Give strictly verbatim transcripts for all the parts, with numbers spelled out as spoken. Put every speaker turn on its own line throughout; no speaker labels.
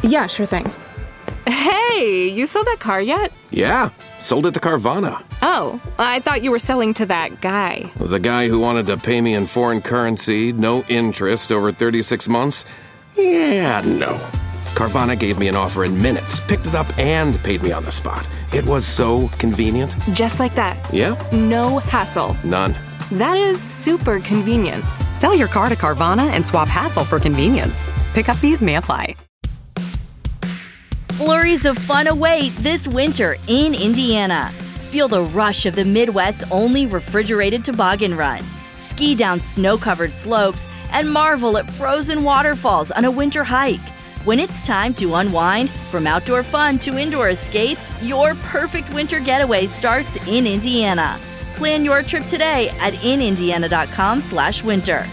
Yeah, sure thing.
Hey, you sold that car yet?
Yeah, sold it to Carvana.
Oh, I thought you were selling to that guy.
The guy who wanted to pay me in foreign currency, no interest, over thirty-six months? Yeah, no. Carvana gave me an offer in minutes, picked it up, and paid me on the spot. It was so convenient.
Just like that.
Yeah.
No hassle.
None.
That is super convenient.
Sell your car to Carvana and swap hassle for convenience. Pickup fees may apply.
Flurries of fun await this winter in Indiana. Feel the rush of the Midwest's only refrigerated toboggan run. Ski down snow-covered slopes and marvel at frozen waterfalls on a winter hike. When it's time to unwind, from outdoor fun to indoor escapes, your perfect winter getaway starts in Indiana. Plan your trip today at inindiana.com slash winter.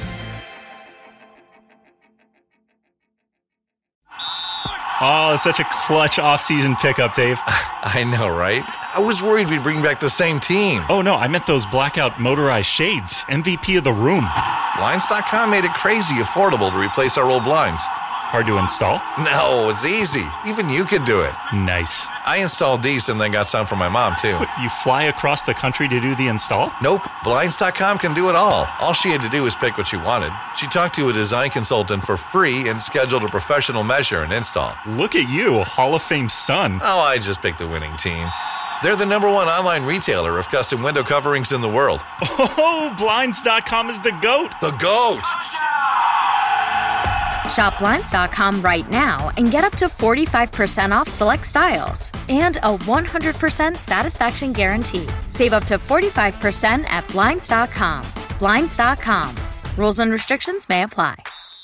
Oh, such a clutch off-season pickup, Dave.
I know, right? I was worried we'd bring back the same team.
Oh, no, I meant those blackout motorized shades. M V P of the room.
Blinds dot com made it crazy affordable to replace our old blinds.
Hard to install?
No, it's easy. Even you could do it.
Nice.
I installed these and then got some for my mom, too.
What, you fly across the country to do the install?
Nope. Blinds dot com can do it all. All she had to do was pick what she wanted. She talked to a design consultant for free and scheduled a professional measure and install.
Look at you, Hall of Fame son.
Oh, I just picked the winning team. They're the number one online retailer of custom window coverings in the world.
Oh, Blinds dot com is the GOAT.
The GOAT!
Shop Blinds dot com right now and get up to forty-five percent off select styles and a one hundred percent satisfaction guarantee. Save up to forty-five percent at Blinds dot com. Blinds dot com. Rules and restrictions may apply.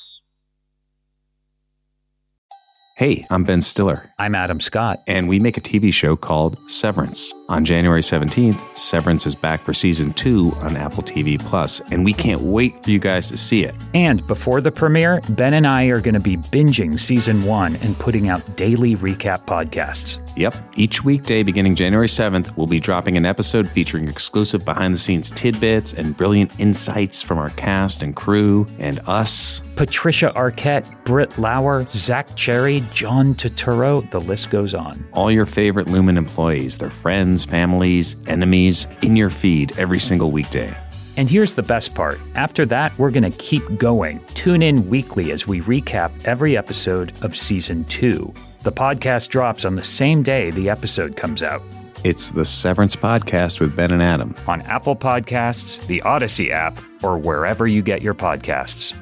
Hey, I'm Ben Stiller.
I'm Adam Scott.
And we make a T V show called Severance. On January seventeenth, Severance is back for season two on Apple T V Plus, and we can't wait for you guys to see it.
And before the premiere, Ben and I are going to be binging season one and putting out daily recap podcasts.
Yep. Each weekday beginning January seventh, we'll be dropping an episode featuring exclusive behind-the-scenes tidbits and brilliant insights from our cast and crew and us.
Patricia Arquette, Britt Lauer, Zach Cherry, John Turturro, the list goes on.
All your favorite Lumen employees, their friends, families, enemies, in your feed every single weekday.
And here's the best part. After that, we're going to keep going. Tune in weekly as we recap every episode of season two. The podcast drops on the same day the episode comes out.
It's the Severance Podcast with Ben and Adam.
On Apple Podcasts, the Odyssey app, or wherever you get your podcasts.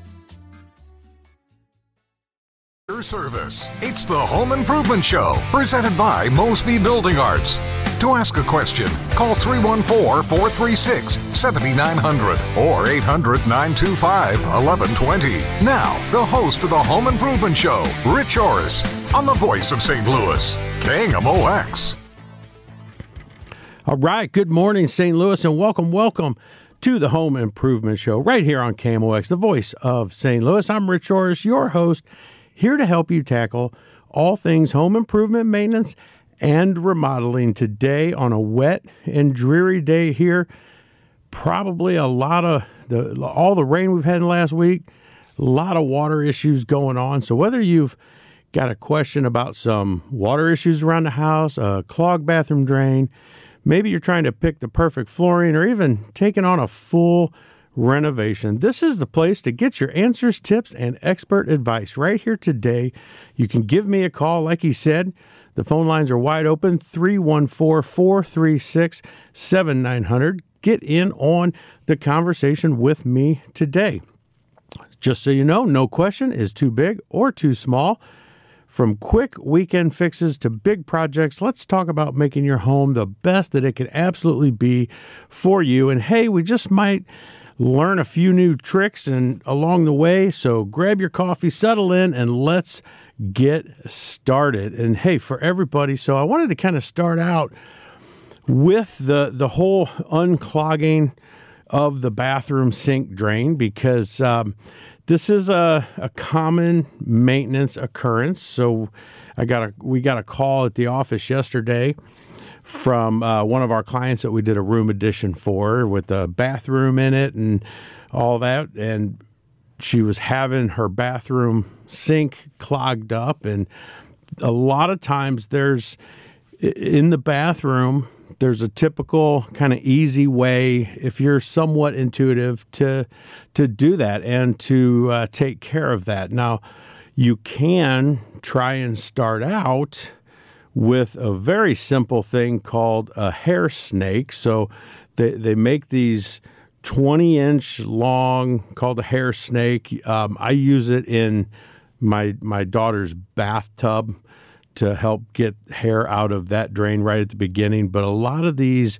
Your service. It's the Home Improvement Show, presented by Mosby Building Arts. To ask a question, call three one four, four three six, seven nine zero zero or eight hundred, nine two five, one one two zero. Now, the host of the Home Improvement Show, Rich Orris, on the voice of Saint Louis, K M O X.
All right, good morning, Saint Louis, and welcome, welcome to the Home Improvement Show right here on K M O X, the voice of Saint Louis. I'm Rich Orris, your host, here to help you tackle all things home improvement, maintenance, and remodeling today on a wet and dreary day here. Probably a lot of the all the rain we've had in the last week, a lot of water issues going on. So whether you've got a question about some water issues around the house, a clogged bathroom drain, maybe you're trying to pick the perfect flooring, or even taking on a full renovation, this is the place to get your answers, tips, and expert advice right here today. You can give me a call, like he said. The phone lines are wide open, three one four, four three six, seven nine zero zero. Get in on the conversation with me today. Just so you know, no question is too big or too small. From quick weekend fixes to big projects, let's talk about making your home the best that it can absolutely be for you. And hey, we just might learn a few new tricks and along the way, so grab your coffee, settle in, and let's get started. And hey, for everybody, so I wanted to kind of start out with the the whole unclogging of the bathroom sink drain, because um, this is a, a common maintenance occurrence. So I got a we got a call at the office yesterday from uh, one of our clients that we did a room addition for, with a bathroom in it and all that, and she was having her bathroom sink clogged up. And a lot of times there's, in the bathroom, there's a typical kind of easy way, if you're somewhat intuitive, to to do that and to uh, take care of that. Now, you can try and start out with a very simple thing called a hair snake. So they, they make these twenty inch long, called a hair snake. Um, I use it in my my daughter's bathtub to help get hair out of that drain right at the beginning. But a lot of these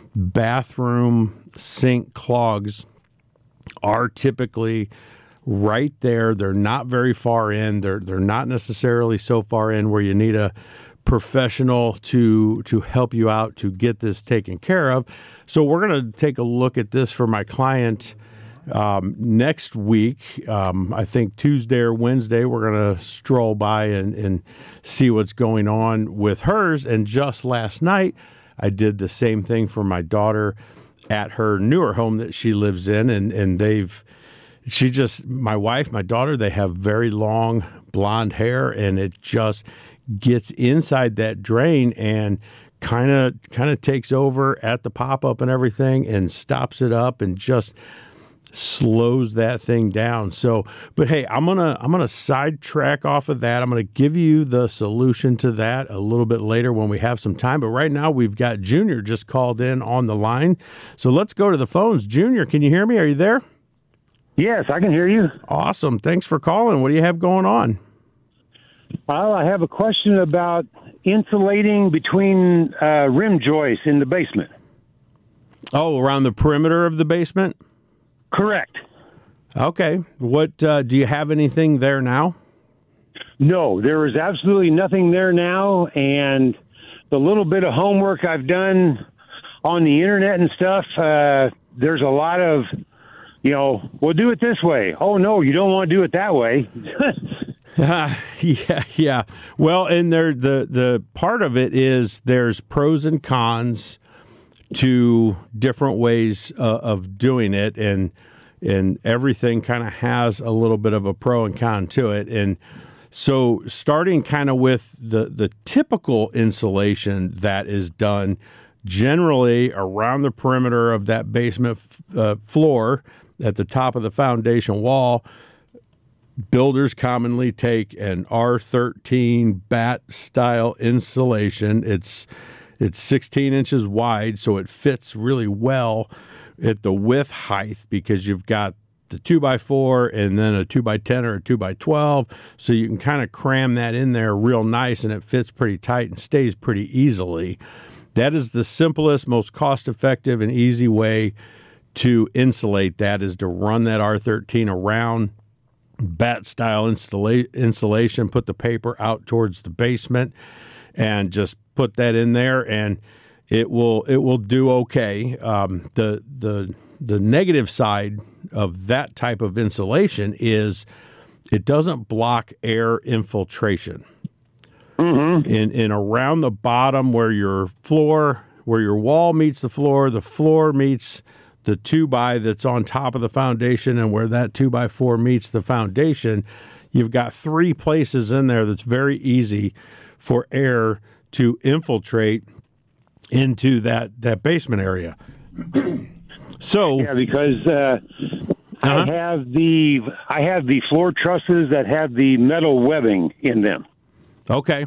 bathroom sink clogs are typically right there. They're not very far in. They're they're not necessarily so far in where you need a professional to to help you out to get this taken care of. So we're going to take a look at this for my client um, next week. Um, I think Tuesday or Wednesday, we're going to stroll by and, and see what's going on with hers. And just last night, I did the same thing for my daughter at her newer home that she lives in. And, and they've, she just, my wife, my daughter, they have very long blonde hair, and it just gets inside that drain and kind of kind of takes over at the pop-up and everything and stops it up and just slows that thing down. So, but hey, I'm gonna I'm gonna sidetrack off of that. I'm gonna give you the solution to that a little bit later when we have some time. But right now we've got Junior just called in on the line. So let's go to the phones. Junior, can you hear me? Are you there?
Yes, I can hear you.
Awesome. Thanks for calling. What do you have going on?
Well, I have a question about insulating between uh, rim joists in the basement.
Oh, around the perimeter of the basement?
Correct.
Okay. What uh, do you have anything there now?
No, there is absolutely nothing there now, and the little bit of homework I've done on the internet and stuff, uh, there's a lot of, you know, we'll do it this way. Oh, no, you don't want to do it that way.
Uh, yeah, yeah. Well, and there, the the part of it is there's pros and cons to different ways uh, of doing it, and and everything kind of has a little bit of a pro and con to it. And so, starting kind of with the the typical insulation that is done generally around the perimeter of that basement f- uh, floor at the top of the foundation wall. Builders commonly take an R thirteen bat style insulation. It's it's sixteen inches wide, so it fits really well at the width height because you've got the two by four and then a two by ten or a two by twelve, so you can kind of cram that in there real nice, and it fits pretty tight and stays pretty easily. That is the simplest, most cost-effective, and easy way to insulate that, is to run that R thirteen around bat style installa- insulation, put the paper out towards the basement, and just put that in there, and it will it will do okay. Um, the the the negative side of that type of insulation is it doesn't block air infiltration. Mm-hmm. In in around the bottom where your floor, where your wall meets the floor, the floor meets the two by that's on top of the foundation, and where that two by four meets the foundation, you've got three places in there that's very easy for air to infiltrate into that, that basement area. So
yeah, because uh, uh-huh. I have the I have the floor trusses that have the metal webbing in them.
Okay.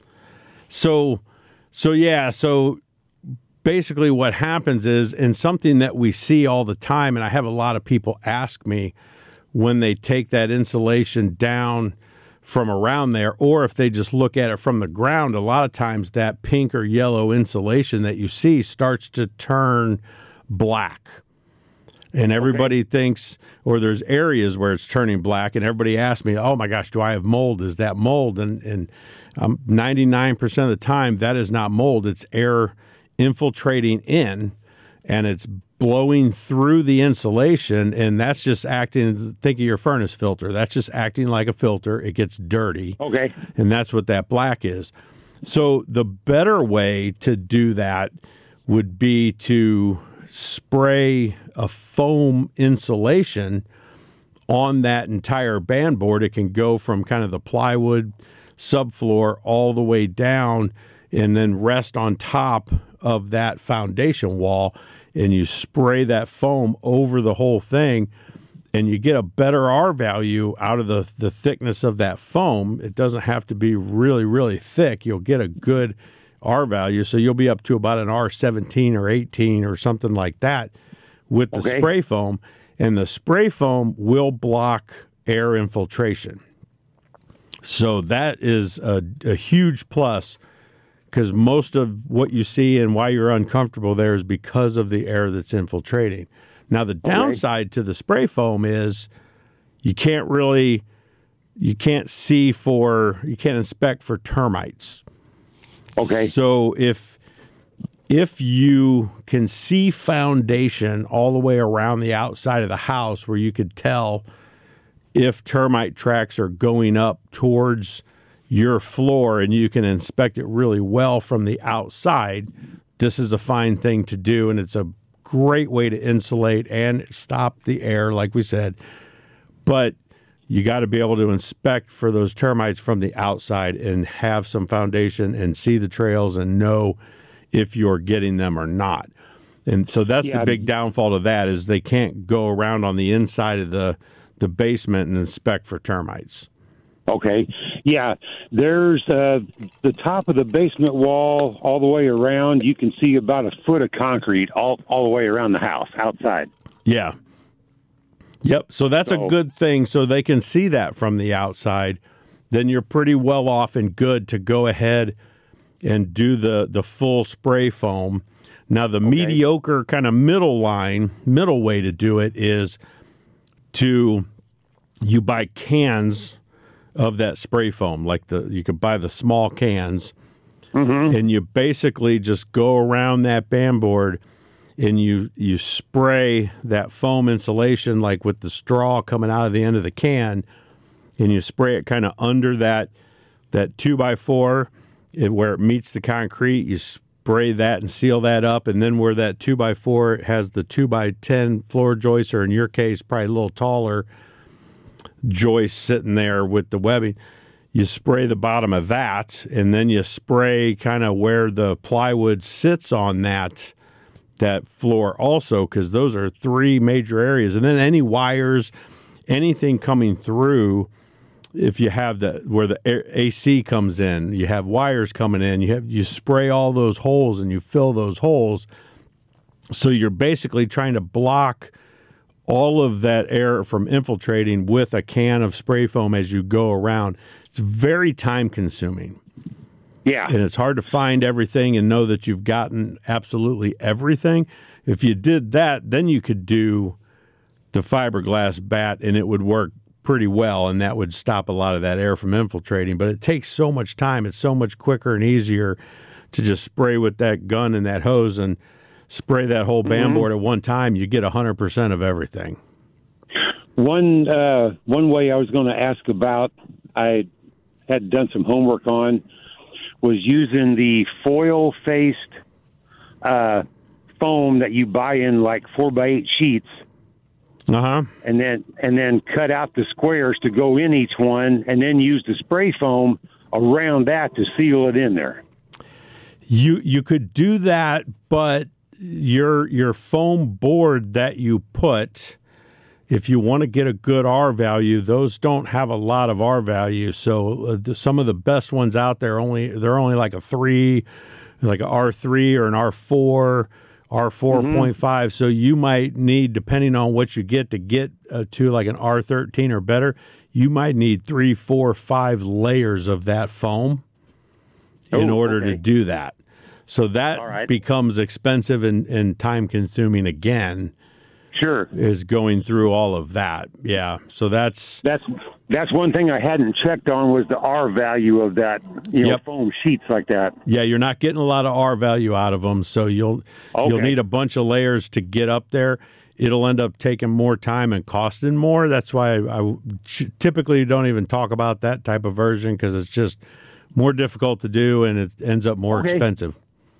So so yeah, so basically what happens is, and something that we see all the time, and I have a lot of people ask me when they take that insulation down from around there, or if they just look at it from the ground, a lot of times that pink or yellow insulation that you see starts to turn black. And everybody okay. thinks, or there's areas where it's turning black, and everybody asks me, oh my gosh, do I have mold? Is that mold? And, and um, ninety-nine percent of the time, that is not mold. It's air infiltrating in, and it's blowing through the insulation, and that's just acting, think of your furnace filter. That's just acting like a filter. It gets dirty.
Okay.
And that's what that black is. So the better way to do that would be to spray a foam insulation on that entire band board. It can go from kind of the plywood subfloor all the way down and then rest on top of that foundation wall, and you spray that foam over the whole thing, and you get a better R value out of the, the thickness of that foam. It doesn't have to be really, really thick. You'll get a good R value, so you'll be up to about an R seventeen or eighteen or something like that with the
Okay.
spray foam, and the spray foam will block air infiltration. So that is a, a huge plus, because most of what you see and why you're uncomfortable there is because of the air that's infiltrating. Now, the downside to the spray foam is you can't really, you can't see for, you can't inspect for termites.
Okay.
So if if you can see foundation all the way around the outside of the house where you could tell if termite tracks are going up towards your floor and you can inspect it really well from the outside, this is a fine thing to do, and it's a great way to insulate and stop the air, like we said. But you got to be able to inspect for those termites from the outside and have some foundation and see the trails and know if you're getting them or not. And so that's
Yeah,
the big downfall to that, is they can't go around on the inside of the, the basement and inspect for termites.
Okay. Yeah, there's uh, the top of the basement wall all the way around. You can see about a foot of concrete all, all the way around the house outside.
Yeah. Yep. So that's
So-
a good thing. So they can see that from the outside. Then you're pretty well off and good to go ahead and do the, the full spray foam. Now, the mediocre kind of middle line, middle way to do it is to, you buy cans of that spray foam, like the, you could buy the small cans,
Mm-hmm.
and you basically just go around that band board and you you spray that foam insulation, like with the straw coming out of the end of the can, and you spray it kind of under that that two by four, it, where it meets the concrete. You spray that and seal that up, and then where that two by four has the two by ten floor joist, or in your case, probably a little taller joist sitting there with the webbing, you spray the bottom of that, and then you spray kind of where the plywood sits on that that floor also, because those are three major areas. And then any wires, anything coming through, if you have the where the A C comes in, you have wires coming in, you have you spray all those holes and you fill those holes. So you're basically trying to block all of that air from infiltrating with a can of spray foam as you go around. It's very time consuming.
Yeah.
And it's hard to find everything and know that you've gotten absolutely everything. If you did that, then you could do the fiberglass bat and it would work pretty well, and that would stop a lot of that air from infiltrating. But it takes so much time. It's so much quicker and easier to just spray with that gun and that hose and spray that whole band
Mm-hmm.
board at one time. You get one hundred percent of everything.
One uh, one way I was going to ask about, I had done some homework on, was using the foil-faced uh, foam that you buy in like four by eight sheets,
uh-huh,
and then and then cut out the squares to go in each one, and then use the spray foam around that to seal it in there.
You you could do that, but your your foam board that you put, if you want to get a good R value, those don't have a lot of R value. So uh, the, some of the best ones out there only they're only like a three, like an R three or an R four, R four point five. Mm-hmm. So you might need, depending on what you get, to get uh, to like an R thirteen or better, you might need three, four, five layers of that foam in
Oh,
order
okay.
to do that. So that
All right.
becomes expensive and, and time consuming again.
Sure.
Is going through all of that. Yeah. So that's
That's that's one thing I hadn't checked on, was the R value of that, you know,
Yep.
foam sheets like that.
yeah, you're not getting a lot of R value out of them, so you'll you'll
Okay.
need a bunch of layers to get up there. It'll end up taking more time and costing more. That's why I, I typically don't even talk about that type of version, because it's just more difficult to do and it ends up more
Okay.
expensive.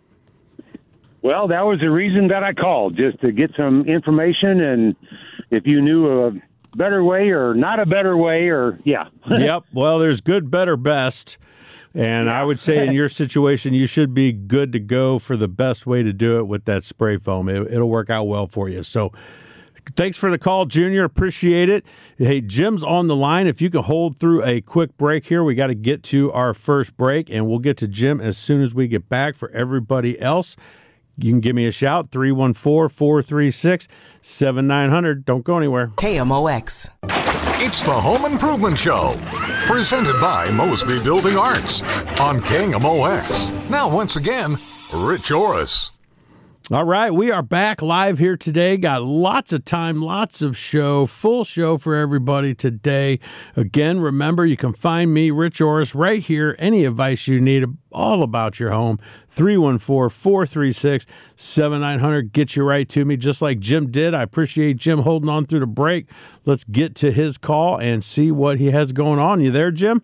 Well, that was the reason that I called, just to get some information, and if you knew of better way or not a better way or, yeah.
Yep. Well, there's good, better, best. And I would say in your situation, you should be good to go for the best way to do it with that spray foam. It, it'll work out well for you. So thanks for the call, Junior. Appreciate it. Hey, Jim's on the line. If you can hold through a quick break here, we got to get to our first break, and we'll get to Jim as soon as we get back. For everybody else, you can give me a shout, three one four, four three six, seven nine zero zero. Don't go anywhere.
K M O X.
It's the Home Improvement Show, presented by Mosby Building Arts on K M O X. Now, once again, Rich Orris.
All right, we are back live here today. Got lots of time, lots of show, full show for everybody today. Again, remember, you can find me, Rich Orris, right here. Any advice you need all about your home, three one four, four three six, seven nine zero zero. Get you right to me, just like Jim did. I appreciate Jim holding on through the break. Let's get to his call and see what he has going on. You there, Jim?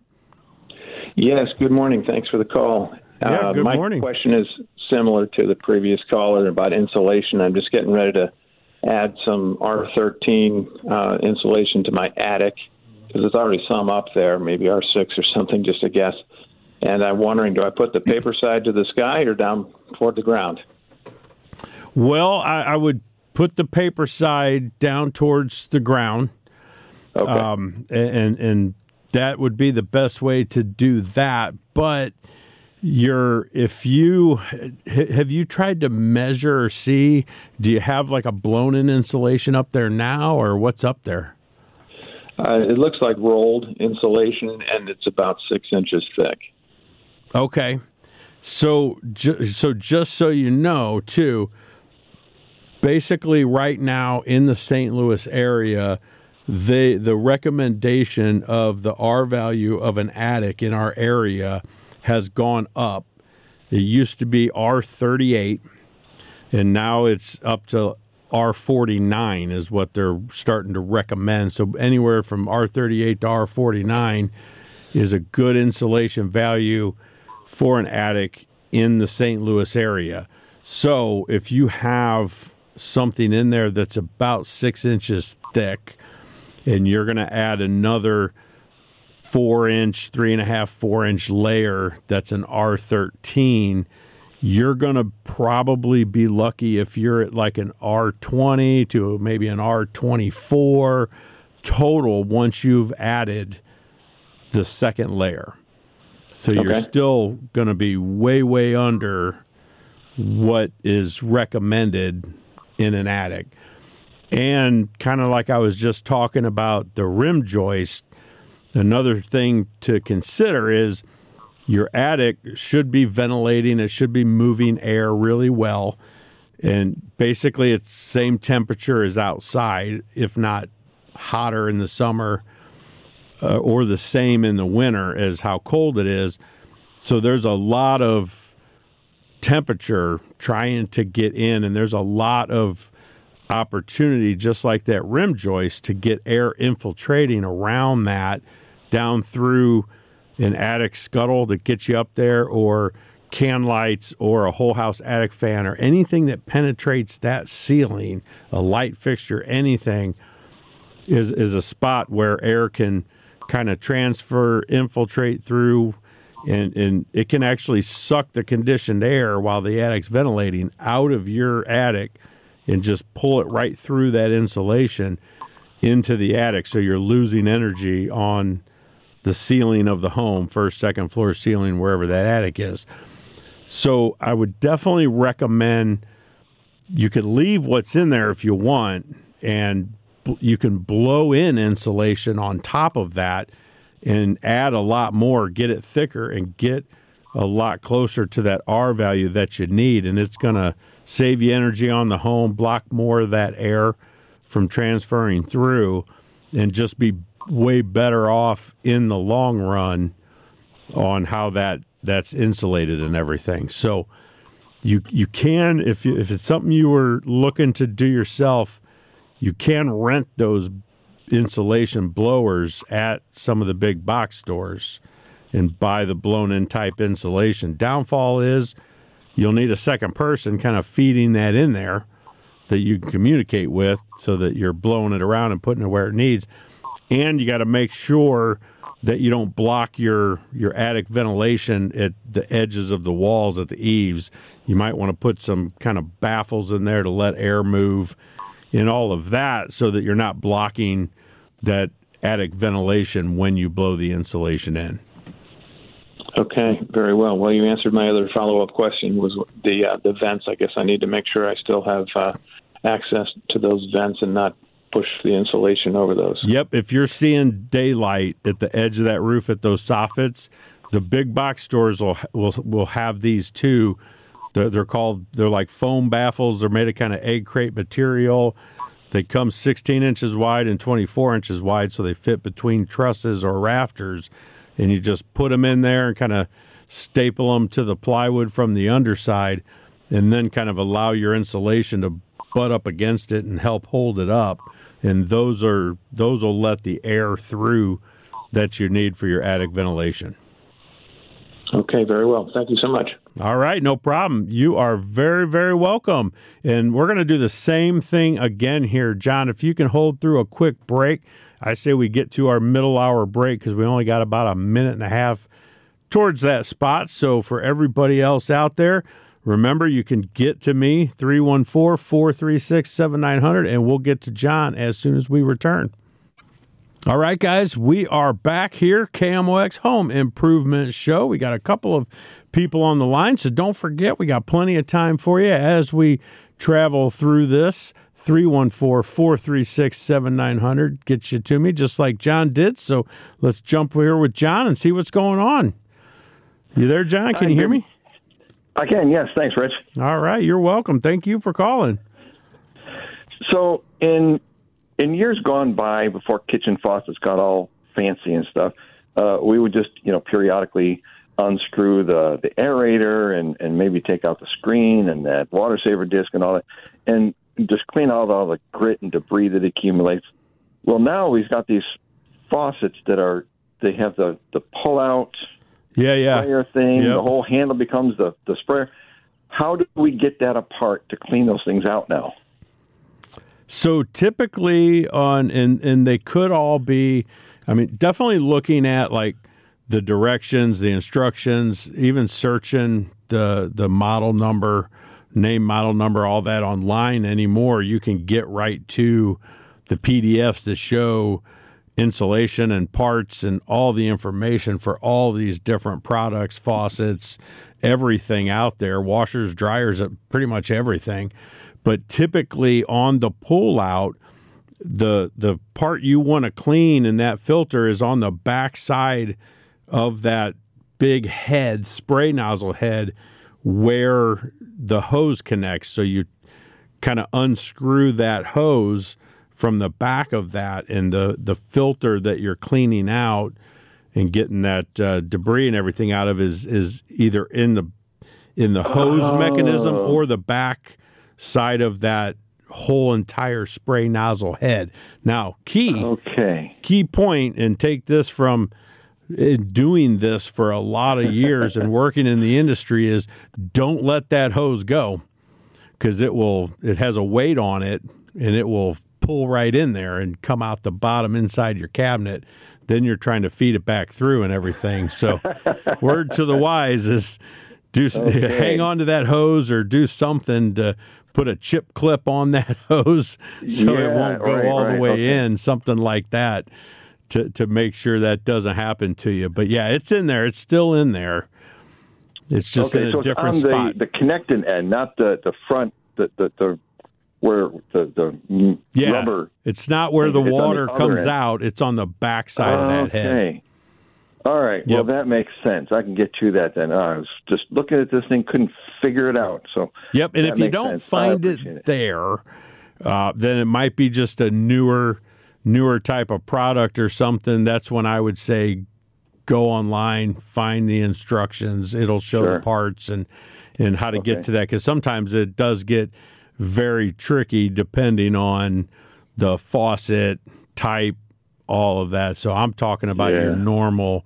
Yes, good morning. Thanks for the call.
Yeah, good
uh, my
morning.
My question is similar to the previous caller about insulation. I'm just getting ready to add some R thirteen uh, insulation to my attic because there's already some up there, maybe R six or something, just a guess. And I'm wondering, do I put the paper side to the sky or down toward the ground?
Well, I, I would put the paper side down towards the ground.
Okay.
Um, and, and that would be the best way to do that. But you're, if you, have you tried to measure or see, do you have like a blown in insulation up there now, or what's up there?
Uh, it looks like rolled insulation, and it's about six inches thick.
Okay. So, ju- so just so you know, too, basically right now in the Saint Louis area, they, the recommendation of the R value of an attic in our area has gone up. It used to be R thirty-eight, and now it's up to R forty-nine is what they're starting to recommend. So anywhere from R thirty-eight to R forty-nine is a good insulation value for an attic in the Saint Louis area. So if you have something in there that's about six inches thick and you're going to add another four inch, three and a half, four inch layer that's an R thirteen, you're going to probably be lucky if you're at like an R twenty to maybe an R twenty-four total once you've added the second layer. So
Okay.
you're still going to be way, way under what is recommended in an attic. And kind of like I was just talking about the rim joist, another thing to consider is your attic should be ventilating. It should be moving air really well. And basically it's same temperature as outside, if not hotter in the summer uh, or the same in the winter as how cold it is. So there's a lot of temperature trying to get in, and there's a lot of opportunity, just like that rim joist, to get air infiltrating around that down through an attic scuttle that gets you up there, or can lights, or a whole house attic fan, or anything that penetrates that ceiling, a light fixture, anything is is a spot where air can kind of transfer, infiltrate through, and, and it can actually suck the conditioned air while the attic's ventilating out of your attic and just pull it right through that insulation into the attic. So you're losing energy on the ceiling of the home, first, second floor ceiling, wherever that attic is. So I would definitely recommend you could leave what's in there if you want, and you can blow in insulation on top of that and add a lot more, get it thicker, and get a lot closer to that R value that you need. And it's going to save you energy on the home, block more of that air from transferring through, and just be way better off in the long run on how that that's insulated and everything. So you you can, if you, if it's something you were looking to do yourself, you can rent those insulation blowers at some of the big box stores and buy the blown-in type insulation. Downfall is you'll need a second person kind of feeding that in there, that you can communicate with so that you're blowing it around and putting it where it needs. And you got to make sure that you don't block your, your attic ventilation at the edges of the walls at the eaves. You might want to put some kind of baffles in there to let air move and all of that so that you're not blocking that attic ventilation when you blow the insulation in.
Okay, very well. Well, you answered my other follow-up question, was the uh, the vents. I guess I need to make sure I still have uh, access to those vents and not push the insulation over those.
Yep, if you're seeing daylight at the edge of that roof at those soffits, the big box stores will will will have these too. They're, they're called, they're like foam baffles. They're made of kind of egg crate material. They come sixteen inches wide and twenty-four inches wide, so they fit between trusses or rafters. And you just put them in there and kind of staple them to the plywood from the underside, and then kind of allow your insulation to butt up against it and help hold it up. And those are those will let the air through that you need for your attic ventilation.
Okay, very well. Thank you so much.
All right, no problem. You are very, very welcome. And we're going to do the same thing again here. John, if you can hold through a quick break, I say we get to our middle hour break because we only got about a minute and a half towards that spot. So for everybody else out there, remember you can get to me, three one four, four three six, seven nine zero zero, and we'll get to John as soon as we return. All right, guys, we are back here, K M O X Home Improvement Show. We got a couple of people on the line, so don't forget, we got plenty of time for you as we travel through this. three one four, four three six, seven nine zero zero gets you to me, just like John did. So let's jump here with John and see what's going on. You there, John? Can you hear me?
I can, yes. Thanks, Rich.
All right, you're welcome. Thank you for calling.
So in in years gone by, before kitchen faucets got all fancy and stuff, uh, we would just, you know, periodically unscrew the, the aerator and, and maybe take out the screen and that water saver disc and all that, and just clean out all the grit and debris that accumulates. Well, now we've got these faucets that are, they have the, the pull-out
yeah, yeah.
sprayer thing.
Yep.
The whole handle becomes the, the sprayer. How do we get that apart to clean those things out now?
So typically on, and, and they could all be, I mean, definitely looking at like the directions, the instructions, even searching the the model number, name, model number, all that online anymore. You can get right to the P D Fs that show insulation and parts and all the information for all these different products, faucets, everything out there, washers, dryers, pretty much everything. But typically on the pull out, the the part you want to clean in that filter is on the back side of that big head, spray nozzle head, where the hose connects. So you kind of unscrew that hose from the back of that, and the, the filter that you're cleaning out and getting that uh, debris and everything out of is is either in the in the hose oh. mechanism or the back side of that whole entire spray nozzle head. Now, key
okay.
key point, and take this from in doing this for a lot of years and working in the industry, is don't let that hose go, because it will it has a weight on it and it will pull right in there and come out the bottom inside your cabinet. Then you're trying to feed it back through and everything. So word to the wise is do okay. hang on to that hose or do something to put a chip clip on that hose so
yeah,
it won't go
right,
all
right,
the way
okay.
in, something like that. To, to make sure that doesn't happen to you. But yeah, it's in there. It's still in there. It's just
okay,
in a
so
different
it's on
spot.
The, the connecting end, not the, the front, the, the, the where the, the
yeah,
rubber.
It's not where the
it's
water
the
comes
end.
out. It's on the back side
oh,
of that
okay.
head.
Okay. All right.
Yep.
Well, that makes sense. I can get to that then. Uh, I was just looking at this thing, couldn't figure it out. So
Yep, and if you
makes
don't
sense.
find it,
it
there, uh, then it might be just a newer newer type of product or something. That's when I would say go online, find the instructions. It'll show
Sure.
the parts and, and how to
Okay.
get to that, because sometimes it does get very tricky depending on the faucet type, all of that. So I'm talking about
Yeah.
your normal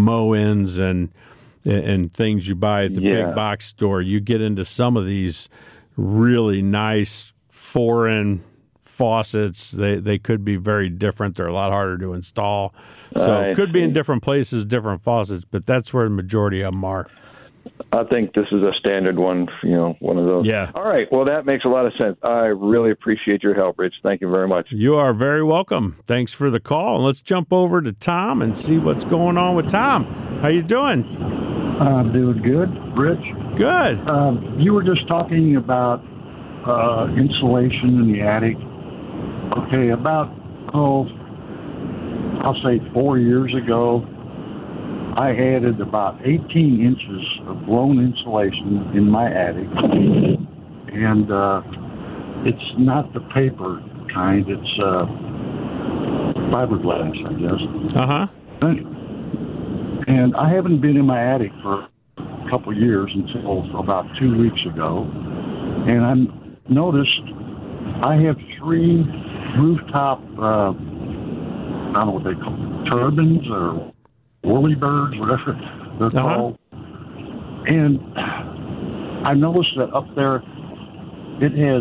Moens and and things you buy at the
Yeah.
big box store. You get into some of these really nice foreign faucets. They they could be very different. They're a lot harder to install. So
I
it could be in
see.
different places, different faucets, but that's where the majority of them are.
I think this is a standard one, you know, one of those.
Yeah.
All right. Well, that makes a lot of sense. I really appreciate your help, Rich. Thank you very much.
You are very welcome. Thanks for the call. And let's jump over to Tom and see what's going on with Tom. How you doing?
I'm doing good, Rich.
Good.
Um, you were just talking about uh, insulation in the attic. Okay, about, oh, I'll say four years ago, I added about eighteen inches of blown insulation in my attic. And uh, it's not the paper kind, it's uh, fiberglass, I guess.
Uh-huh.
And I haven't been in my attic for a couple of years until about two weeks ago. And I noticed I have three rooftop, uh, I don't know what they call them, turbines or whirlybirds, whatever they're
Uh-huh.
called. And I noticed that up there it has,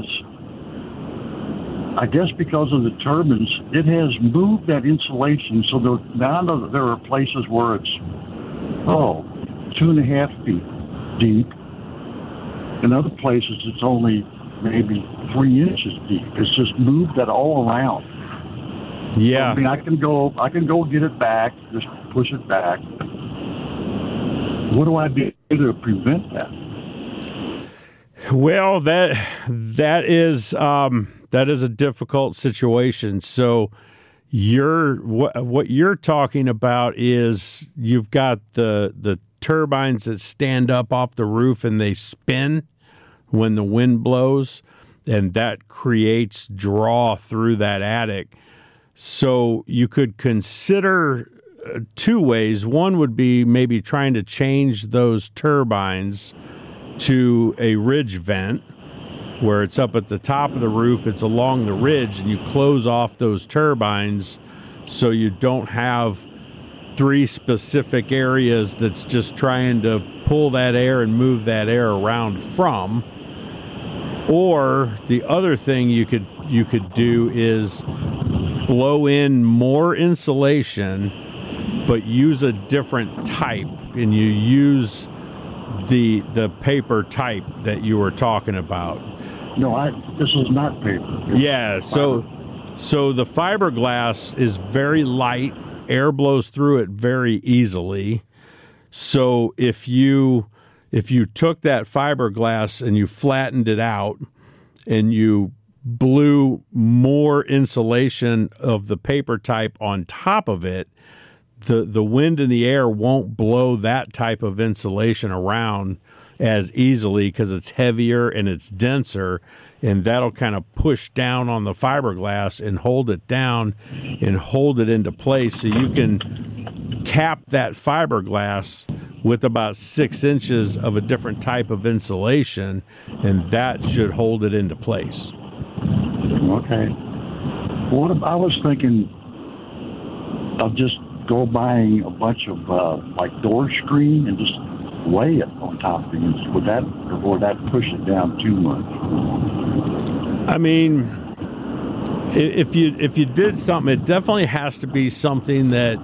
I guess because of the turbines, it has moved that insulation so there, now there are places where it's, oh, two and a half feet deep. In other places, it's only maybe three inches deep. It's just moved that all around.
Yeah.
I mean, I can go, I can go get it back, just push it back. What do I do to prevent that?
Well, that that is um, that is a difficult situation. So you're what what you're talking about is you've got the the turbines that stand up off the roof and they spin when the wind blows, and that creates draw through that attic. So you could consider uh, two ways. One would be maybe trying to change those turbines to a ridge vent where it's up at the top of the roof, it's along the ridge, and you close off those turbines so you don't have three specific areas that's just trying to pull that air and move that air around from. Or the other thing you could you could do is blow in more insulation, but use a different type, and you use the the paper type that you were talking about.
No, I. This is not paper.
Yeah, so so the fiberglass is very light. Air blows through it very easily. So if you if you took that fiberglass and you flattened it out and you blew more insulation of the paper type on top of it, the the wind and the air won't blow that type of insulation around as easily because it's heavier and it's denser, and that'll kind of push down on the fiberglass and hold it down and hold it into place. So you can cap that fiberglass with about six inches of a different type of insulation, and that should hold it into place.
Okay. What if I was thinking of just go buying a bunch of uh, like door screen and just lay it on top of it? Would that, or would that push it down too much?
I mean, if you if you did something, it definitely has to be something that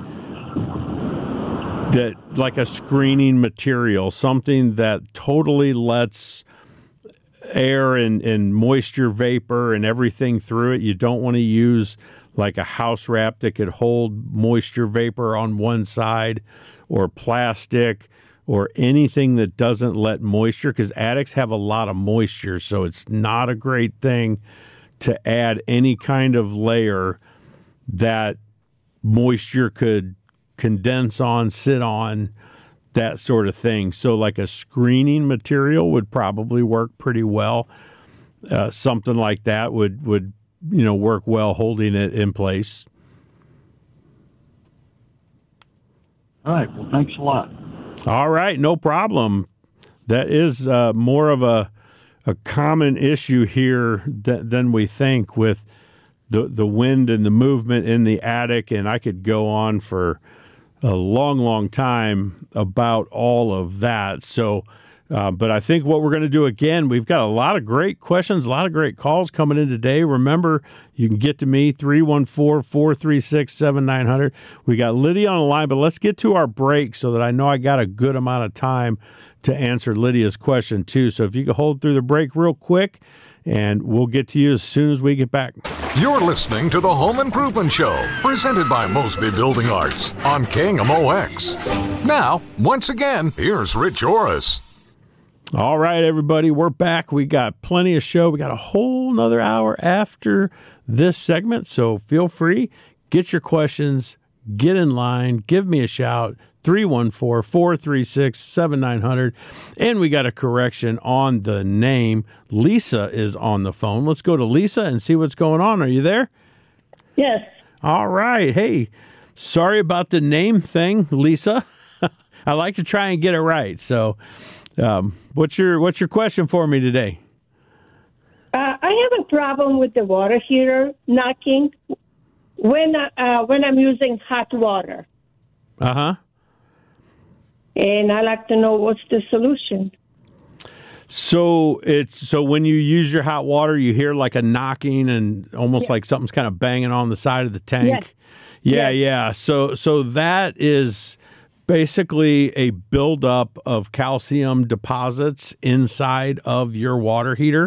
that like a screening material, something that totally lets air and, and moisture vapor and everything through it. You don't want to use like a house wrap that could hold moisture vapor on one side, or plastic, or anything that doesn't let moisture, because attics have a lot of moisture, so it's not a great thing to add any kind of layer that moisture could condense on, sit on, that sort of thing. So like a screening material would probably work pretty well. Uh, something like that would, would, you know, work well holding it in place.
All right. Well, thanks a lot.
All right. No problem. That is uh, more of a a common issue here th- than we think with the, the wind and the movement in the attic. And I could go on for a long, long time about all of that. So Uh, but I think what we're going to do again, we've got a lot of great questions, a lot of great calls coming in today. Remember, you can get to me, three one four, four three six, seven nine zero zero. We got Lydia on the line, but let's get to our break so that I know I got a good amount of time to answer Lydia's question, too. So if you could hold through the break real quick, and we'll get to you as soon as we get back.
You're listening to the Home Improvement Show, presented by Mosby Building Arts on K M O X. Now, once again, here's Rich Orris.
All right, everybody, we're back. We got plenty of show. We got a whole nother hour after this segment, so feel free, get your questions, get in line, give me a shout, three one four, four three six, seven nine zero zero. And we got a correction on the name. Lisa is on the phone. Let's go to Lisa and see what's going on. Are you there?
Yes.
All right. Hey, sorry about the name thing, Lisa. I like to try and get it right, so... Um, what's your what's your question for me today?
Uh, I have a problem with the water heater knocking when uh, when I'm using hot water.
Uh huh.
And I like to know what's the solution.
So it's so when you use your hot water, you hear like a knocking and almost yeah. like something's kind of banging on the side of the tank.
Yes.
Yeah,
yes.
yeah. So so that is basically a buildup of calcium deposits inside of your water heater.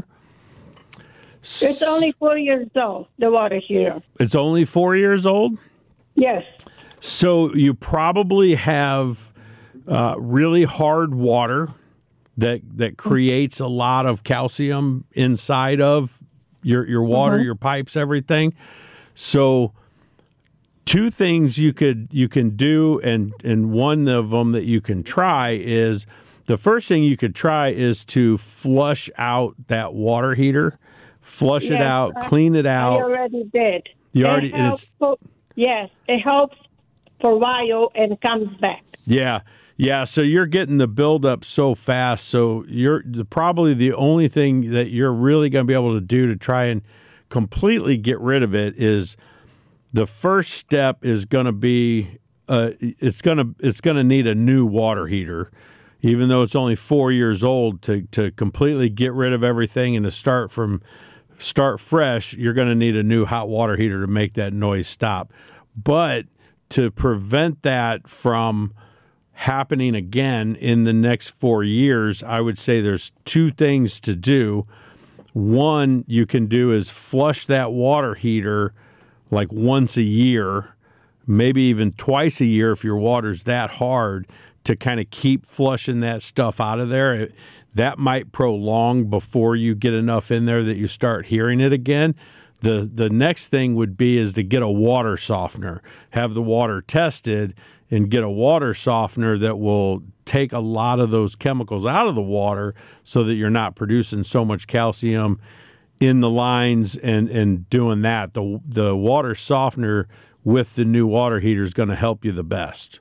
It's only four years old, the water heater.
It's only four years old?
Yes.
So you probably have uh, really hard water that that creates a lot of calcium inside of your, your water, mm-hmm. your pipes, everything. So... Two things you could you can do, and, and one of them that you can try is, the first thing you could try is to flush out that water heater, flush
yes,
it out,
I,
clean it out.
I already did.
You
it
already
helps for, yes, it helps for a while and comes back.
Yeah, yeah. So you're getting the buildup so fast. So you're the, probably the only thing that you're really going to be able to do to try and completely get rid of it is. The first step is going to be uh, it's going to it's going to need a new water heater, even though it's only four years old. To to completely get rid of everything and to start from start fresh, you're going to need a new hot water heater to make that noise stop. But to prevent that from happening again in the next four years, I would say there's two things to do. One you can do is flush that water heater like once a year, maybe even twice a year if your water's that hard, to kind of keep flushing that stuff out of there. That might prolong before you get enough in there that you start hearing it again. The the next thing would be is to get a water softener, have the water tested, and get a water softener that will take a lot of those chemicals out of the water so that you're not producing so much calcium in the lines and, and doing that. The the water softener with the new water heater is going to help you the best.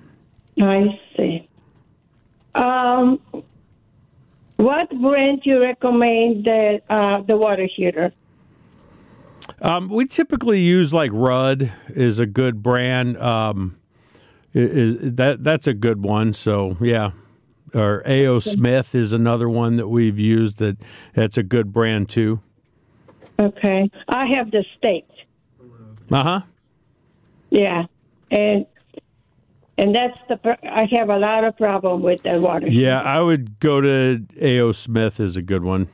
I see. Um, what brand do you recommend the uh, the water heater?
Um, we typically use like Rudd is a good brand. Um, is, is that that's a good one. So yeah. Or A O. Smith is another one that we've used. That that's a good brand too.
Okay, I have the state.
Uh huh.
Yeah, and and that's the I have a lot of problem with the water.
Yeah, I would go to A O. Smith is a good one.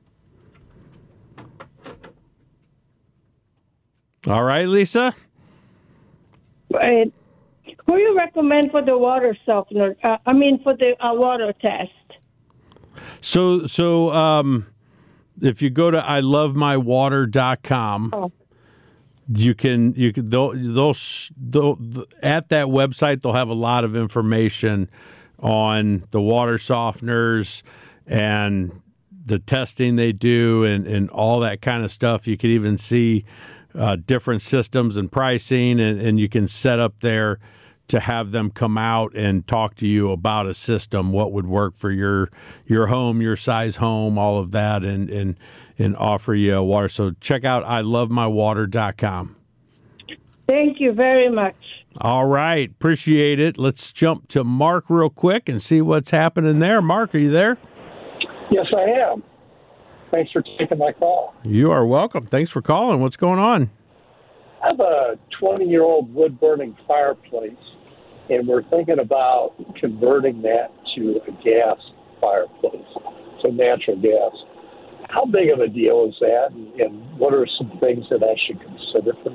All right, Lisa.
And who do you recommend for the water softener? Uh, I mean, for the uh, water test.
So, so um, if you go to I love my water dot com, oh. you can you can they'll, they'll they'll at that website they'll have a lot of information on the water softeners and the testing they do and, and all that kind of stuff. You could even see uh, different systems and pricing, and, and you can set up there to have them come out and talk to you about a system, what would work for your your home, your size home, all of that, and and, and offer you a water. So check out I love my water dot com.
Thank you very much.
All right. Appreciate it. Let's jump to Mark real quick and see what's happening there. Mark, are you there?
Yes, I am. Thanks for taking my call.
You are welcome. Thanks for calling. What's going on?
I have a twenty-year-old wood-burning fireplace, and we're thinking about converting that to a gas fireplace, so natural gas. How big of a deal is that, and, and what are some things that I should consider for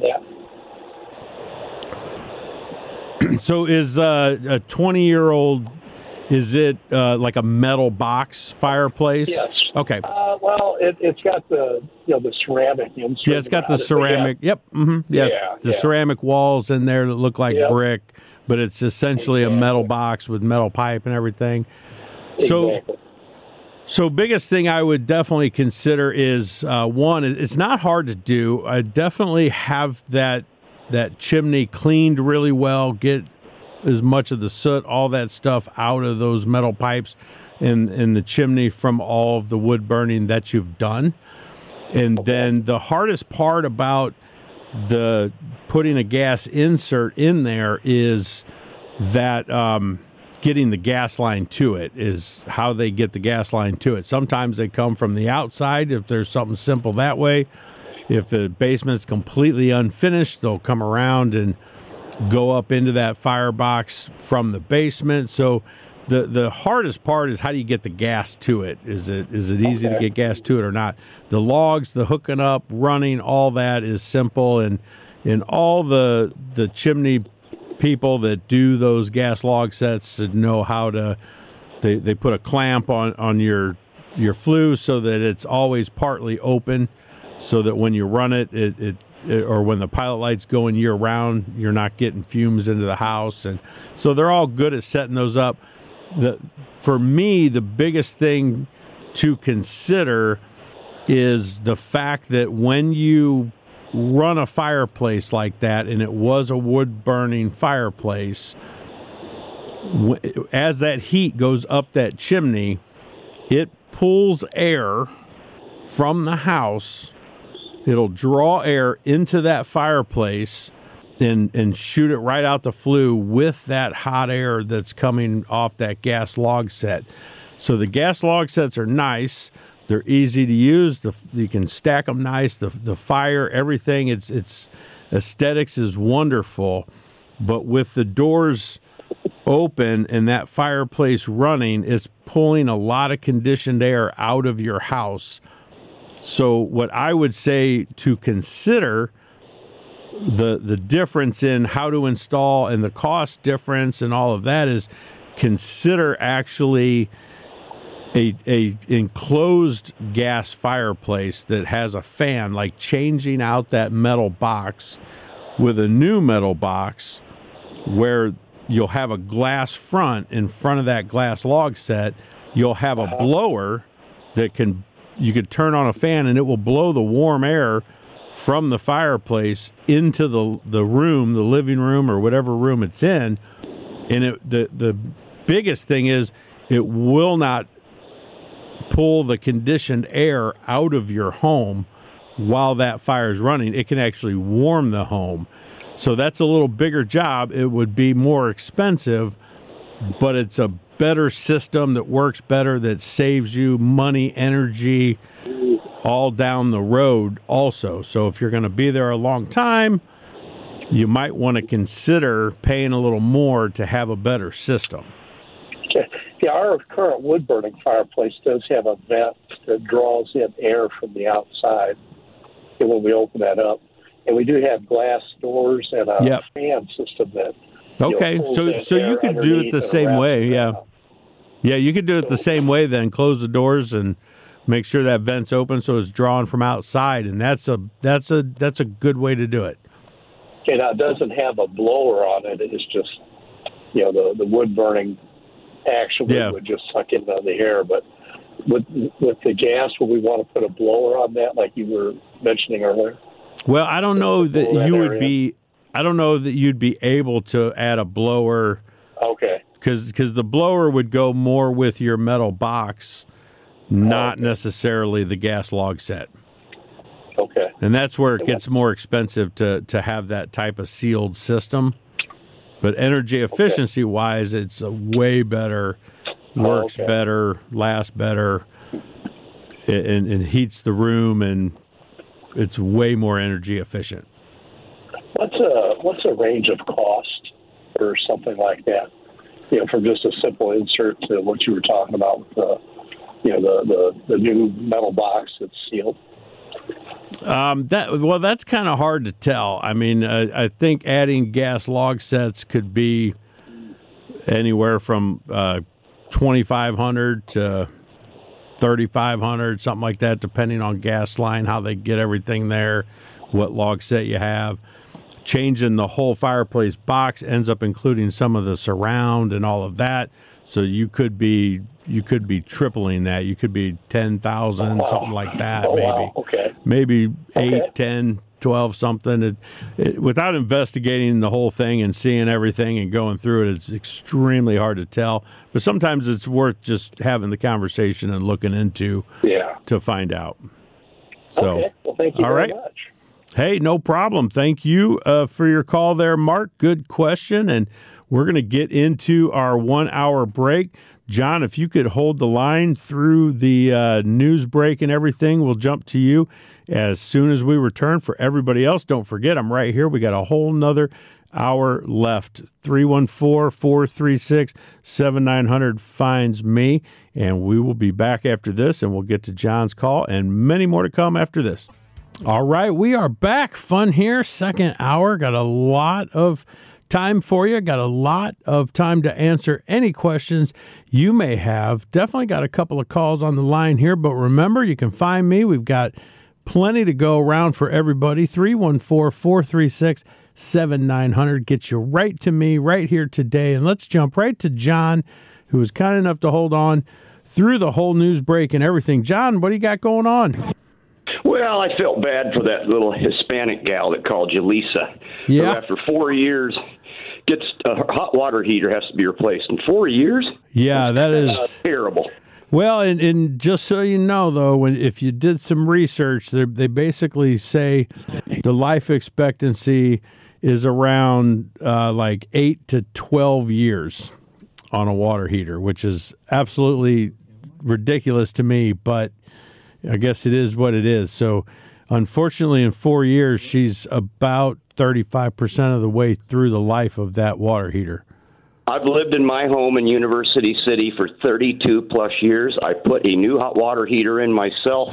that?
So is uh, a twenty-year-old, is it uh, like a metal box fireplace?
Yes.
Okay.
Uh, well, it, it's got the you know the ceramic insert.
Yeah, it's got the
around it,
ceramic.
but yeah.
Yep. Mm-hmm. Yes.
Yeah,
the
yeah.
ceramic walls in there that look like
Yep.
brick, but it's essentially a metal box with metal pipe and everything. So,
Exactly.
so biggest thing I would definitely consider is uh, one. It's not hard to do. I definitely have that that chimney cleaned really well. Get as much of the soot, all that stuff out of those metal pipes in in the chimney from all of the wood burning that you've done. And then the hardest part about the putting a gas insert in there is that um, getting the gas line to it is how they get the gas line to it. Sometimes they come from the outside if there's something simple that way. If the basement's completely unfinished, they'll come around and go up into that firebox from the basement. So the the hardest part is how do you get the gas to it? Is it is it easy to get gas to it or not? The logs, the hooking up, running, all that is simple, and and all the the chimney people that do those gas log sets know how to. They they put a clamp on on your your flue so that it's always partly open, so that when you run it, it, it or when the pilot light's going year round, you're not getting fumes into the house. And so they're all good at setting those up. The, for me, the biggest thing to consider is the fact that when you run a fireplace like that, and it was a wood-burning fireplace, as that heat goes up that chimney, it pulls air from the house. It'll draw air into that fireplace and and shoot it right out the flue with that hot air that's coming off that gas log set. So the gas log sets are nice. They're easy to use. The, you can stack them nice. The the fire, everything, it's it's aesthetics is wonderful. But with the doors open and that fireplace running, it's pulling a lot of conditioned air out of your house. So what I would say to consider the the difference in how to install and the cost difference and all of that is consider actually a a enclosed gas fireplace that has a fan, like changing out that metal box with a new metal box where you'll have a glass front in front of that glass log set. You'll have a blower that can you could turn on a fan and it will blow the warm air from the fireplace into the the room, the living room or whatever room it's in. And it, the the biggest thing is it will not pull the conditioned air out of your home while that fire is running. It can actually warm the home. So that's a little bigger job. It would be more expensive, but it's a better system that works better, that saves you money, energy, all down the road also. So if you're going to be there a long time, you might want to consider paying a little more to have a better system.
Yeah, our current wood-burning fireplace does have a vent that draws in air from the outside and when we open that up. And we do have glass doors and a
Yep.
fan system that
Okay,
you know, pulls
so
in
so
air
you could do it
underneath
the
and
same
around
way,
the
yeah. Yeah, you could do it the same way then. Close the doors and make sure that vent's open so it's drawn from outside, and that's a that's a that's a good way to do it.
Okay, now it doesn't have a blower on it. It's just, you know, the, the wood burning actually
Yeah.
would just suck in the air. But with with the gas, would we want to put a blower on that like you were mentioning earlier?
Well, I don't know that
blow that
you would
area.
be I don't know that you'd be able to add a blower
Okay.
cuz cuz the blower would go more with your metal box, not necessarily the gas log set.
Okay.
And that's where it gets more expensive to, to have that type of sealed system. But energy efficiency okay. wise, it's a way better, works oh, okay. better, lasts better, and, and heats the room, and it's way more energy efficient.
What's a what's a range of cost or something like that? You know, from just a simple insert to what you were talking about with the, you know, the, the, the new metal box that's sealed.
Um, that well, that's kind of hard to tell. I mean, uh, I think adding gas log sets could be anywhere from uh, twenty-five hundred to thirty-five hundred, something like that, depending on gas line, how they get everything there, what log set you have. Changing the whole fireplace box ends up including some of the surround and all of that. So you could be you could be tripling that. You could be ten thousand, oh, something like that,
oh,
maybe.
Wow. Okay.
Maybe eight,
okay.
ten, twelve, something. It, it, without investigating the whole thing and seeing everything and going through it, it's extremely hard to tell. But sometimes it's worth just having the conversation and looking into
yeah.
to find out. So,
okay. Well, thank you
all
very
right.
much.
Hey, no problem. Thank you uh, for your call there, Mark. Good question. And we're going to get into our one-hour break. John, if you could hold the line through the uh, news break and everything, we'll jump to you as soon as we return. For everybody else, don't forget, I'm right here. We got a whole nother hour left. three one four, four three six, seven nine zero zero finds me, and we will be back after this, and we'll get to John's call and many more to come after this. All right, we are back. Fun here. Second hour. Got a lot of time for you. Got a lot of time to answer any questions you may have. Definitely got a couple of calls on the line here, but remember, you can find me. We've got plenty to go around for everybody. three one four, four three six, seven nine zero zero. Get you right to me right here today. And let's jump right to John, who was kind enough to hold on through the whole news break and everything. John, what do you got going on?
Well, I felt bad for that little Hispanic gal that called you Lisa.
Yeah.
So after four years, gets a hot water heater has to be replaced in four years.
Yeah, that is
uh, terrible.
Well, and, and just so you know, though, when if you did some research, they they basically say the life expectancy is around uh, like eight to twelve years on a water heater, which is absolutely ridiculous to me, but I guess it is what it is. So, unfortunately, in four years, she's about thirty-five percent of the way through the life of that water heater.
I've lived in my home in University City for thirty-two plus years. I put a new hot water heater in myself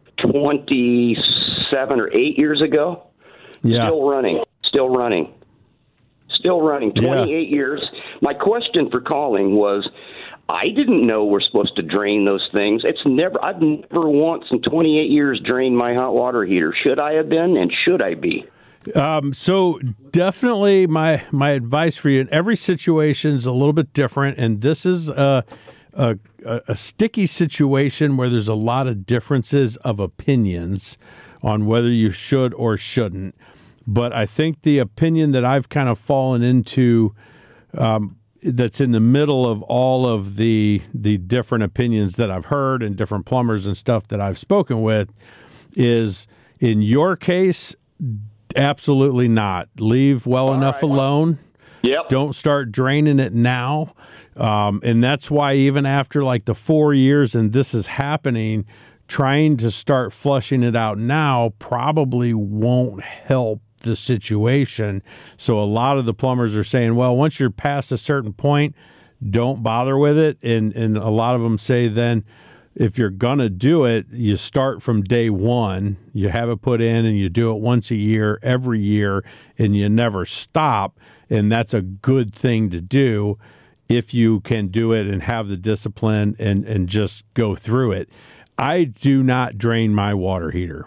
twenty-seven or eight years ago.
Yeah.
Still running. Still running. Still running. twenty-eight yeah. years. My question for calling was, I didn't know we're supposed to drain those things. It's never, I've never once in twenty-eight years drained my hot water heater. Should I have been, and should I be?
Um, so definitely my, my advice for you, in every situation is a little bit different. And this is a, a, a sticky situation where there's a lot of differences of opinions on whether you should or shouldn't. But I think the opinion that I've kind of fallen into, um, that's in the middle of all of the the different opinions that I've heard and different plumbers and stuff that I've spoken with, is in your case, absolutely not. Leave well all enough right. alone.
Yep.
Don't start draining it now. Um, and that's why even after like the four years and this is happening, trying to start flushing it out now probably won't help the situation. So a lot of the plumbers are saying, well, once you're past a certain point, don't bother with it. And and a lot of them say then if you're going to do it, you start from day one, you have it put in and you do it once a year, every year, and you never stop. And that's a good thing to do if you can do it and have the discipline and, and just go through it. I do not drain my water heater.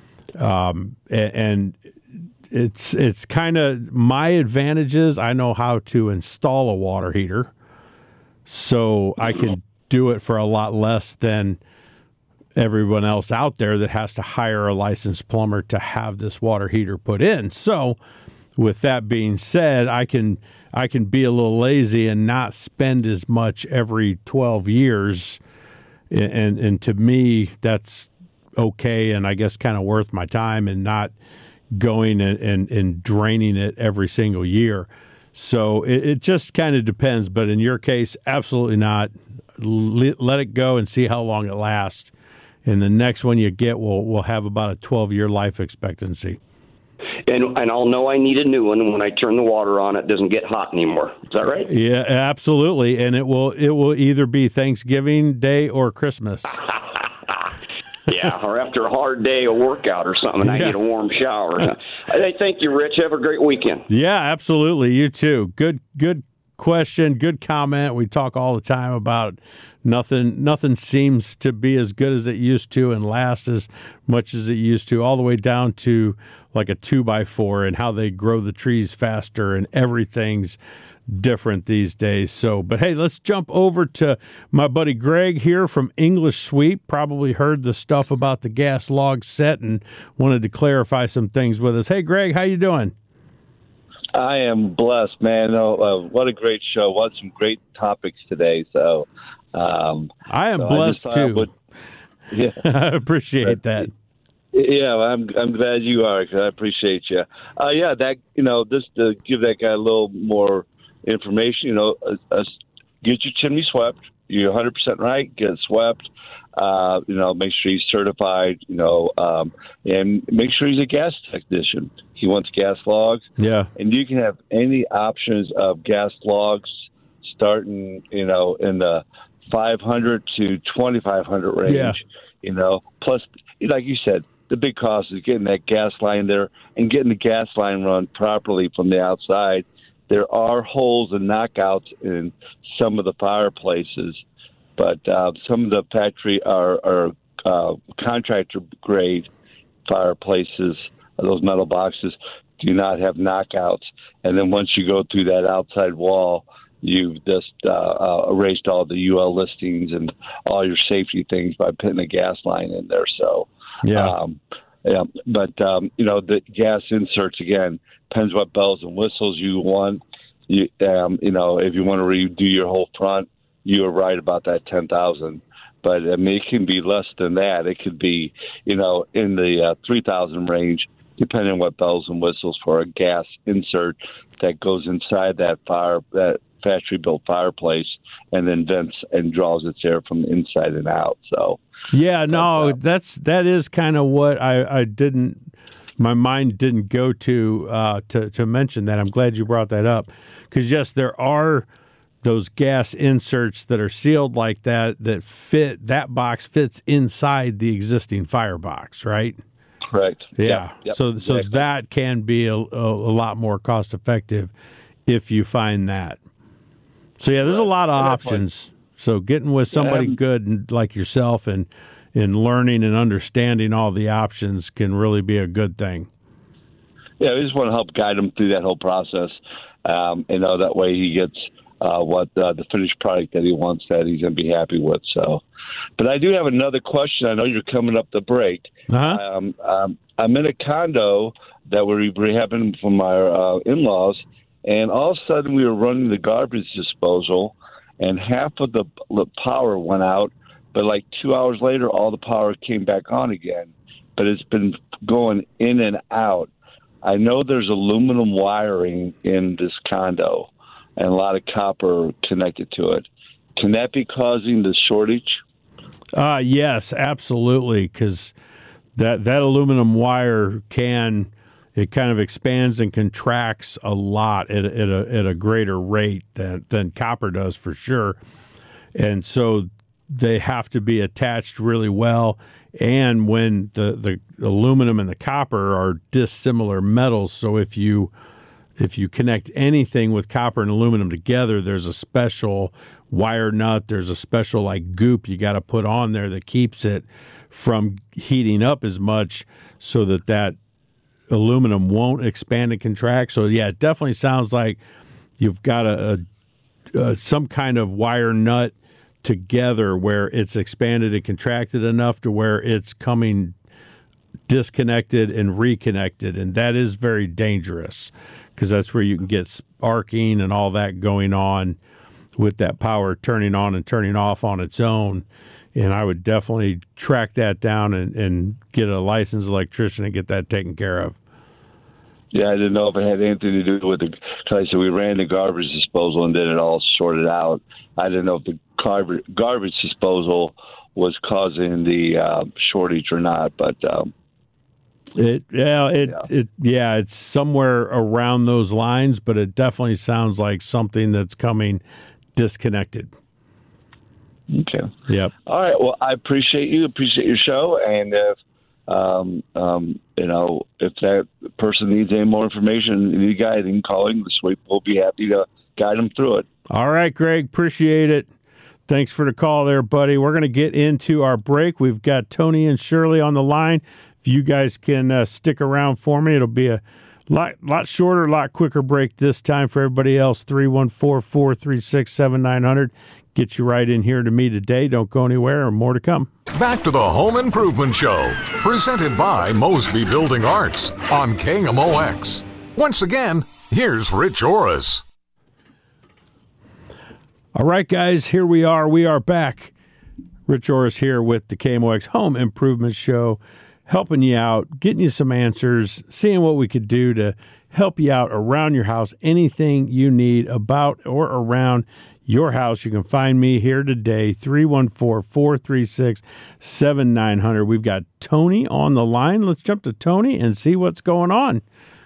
Um, and, and It's it's kind of my advantages. I know how to install a water heater, so I can do it for a lot less than everyone else out there that has to hire a licensed plumber to have this water heater put in. So, with that being said, I can I can be a little lazy and not spend as much every twelve years, and and to me that's okay, and I guess kind of worth my time, and not going and, and, and draining it every single year. So it, it just kind of depends. But in your case, absolutely not. Let, let it go and see how long it lasts. And the next one you get will will have about a twelve-year life expectancy.
And and I'll know I need a new one when I turn the water on. It doesn't get hot anymore. Is that right?
Yeah, absolutely. And it will it will either be Thanksgiving Day or Christmas.
Yeah, or after a hard day of workout or something, I
Yeah.
need a warm shower. Hey, thank you, Rich. Have a great weekend.
Yeah, absolutely. You too. Good good question, good comment. We talk all the time about nothing nothing seems to be as good as it used to and last as much as it used to, all the way down to like a two by four and how they grow the trees faster, and everything's different these days. So, but hey, let's jump over to my buddy Greg here from English Sweep. Probably heard the stuff about the gas log set and wanted to clarify some things with us. Hey, Greg, how you doing?
I am blessed, man. Oh, uh, what a great show. What some great topics today. So um,
I am
so
blessed
I just thought I
too.
would- yeah,
I appreciate that.
Yeah, well, I'm I'm glad you are, because I appreciate you. Uh, yeah, that you know, just to give that guy a little more information, you know, uh, uh, get your chimney swept. You're one hundred percent right. Get it swept. Uh, you know, make sure he's certified. You know, um, and make sure he's a gas technician. He wants gas logs.
Yeah.
And you can have any options of gas logs starting, you know, in the five hundred to twenty-five hundred range.
Yeah.
You know, plus, like you said, the big cost is getting that gas line there and getting the gas line run properly from the outside. There are holes and knockouts in some of the fireplaces, but uh, some of the factory are, are uh, contractor grade fireplaces, those metal boxes, do not have knockouts. And then once you go through that outside wall, you've just uh, uh, erased all the U L listings and all your safety things by putting a gas line in there. So,
yeah.
Um, yeah, but um, you know, the gas inserts, again, depends what bells and whistles you want. You, um, you know, if you want to redo your whole front, you are right about that ten thousand. But I mean, it can be less than that. It could be, you know, in the uh, three thousand range, depending on what bells and whistles for a gas insert that goes inside that fire, that factory-built fireplace, and then vents and draws its air from the inside and out. So,
yeah, no, that's that is kind of what I, I didn't. My mind didn't go to uh, to to mention that. I'm glad you brought that up, because yes, there are those gas inserts that are sealed like that that fit. That box fits inside the existing firebox, right?
Correct.
Yeah.
Yep, yep,
so so
exactly.
that can be a, a, a lot more cost effective if you find that. So yeah, there's a lot of options. So getting with somebody
Yeah.
good and like yourself and and learning and understanding all the options can really be a good thing.
Yeah, we just want to help guide him through that whole process. Um, you know, that way he gets uh, what uh, the finished product that he wants, that he's going to be happy with. So, but I do have another question. I know you're coming up the break.
Uh-huh.
Um, um, I'm in a condo that we're rehabbing from our uh, in-laws, and all of a sudden we were running the garbage disposal, and half of the, the power went out. But like two hours later, all the power came back on again. But it's been going in and out. I know there's aluminum wiring in this condo and a lot of copper connected to it. Can that be causing the shortage?
Uh, yes, absolutely, because that, that aluminum wire can, it kind of expands and contracts a lot at, at, a, at a greater rate than, than copper does for sure. And so they have to be attached really well. And when the, the aluminum and the copper are dissimilar metals, so if you if you connect anything with copper and aluminum together, there's a special wire nut, there's a special like goop you got to put on there that keeps it from heating up as much, so that that aluminum won't expand and contract. So yeah, it definitely sounds like you've got a, a, a some kind of wire nut together where it's expanded and contracted enough to where it's coming disconnected and reconnected, and that is very dangerous, because that's where you can get sparking and all that going on with that power turning on and turning off on its own. And I would definitely track that down and, and get a licensed electrician and get that taken care of.
Yeah, I didn't know if it had anything to do with the. Cause I said we ran the garbage disposal and then it all sorted out. I didn't know if the garbage garbage disposal was causing the uh, shortage or not, but. Um,
It yeah it
yeah.
it yeah it's somewhere around those lines, but it definitely sounds like something that's coming disconnected.
Okay.
Yep.
All right. Well, I appreciate you. Appreciate your show, and if um, um, you know if that person needs any more information, any guiding, calling this week, we'll be happy to guide them through it.
All right, Greg. Appreciate it. Thanks for the call there, buddy. We're going to get into our break. We've got Tony and Shirley on the line. If you guys can uh, stick around for me, it'll be a lot, lot shorter, lot quicker break this time for everybody else. three one four, four three six, seven nine zero zero. Get you right in here to me today. Don't go anywhere, and more to come.
Back to the Home Improvement Show, presented by Mosby Building Arts on K M O X. Once again, here's Rich Orris.
All right, guys, here we are. We are back. Rich Orris here with the K M O X Home Improvement Show, helping you out, getting you some answers, seeing what we could do to help you out around your house. Anything you need about or around your house, you can find me here today, three one four, four three six, seven nine zero zero. We've got Tony on the line. Let's jump to Tony and see what's going on.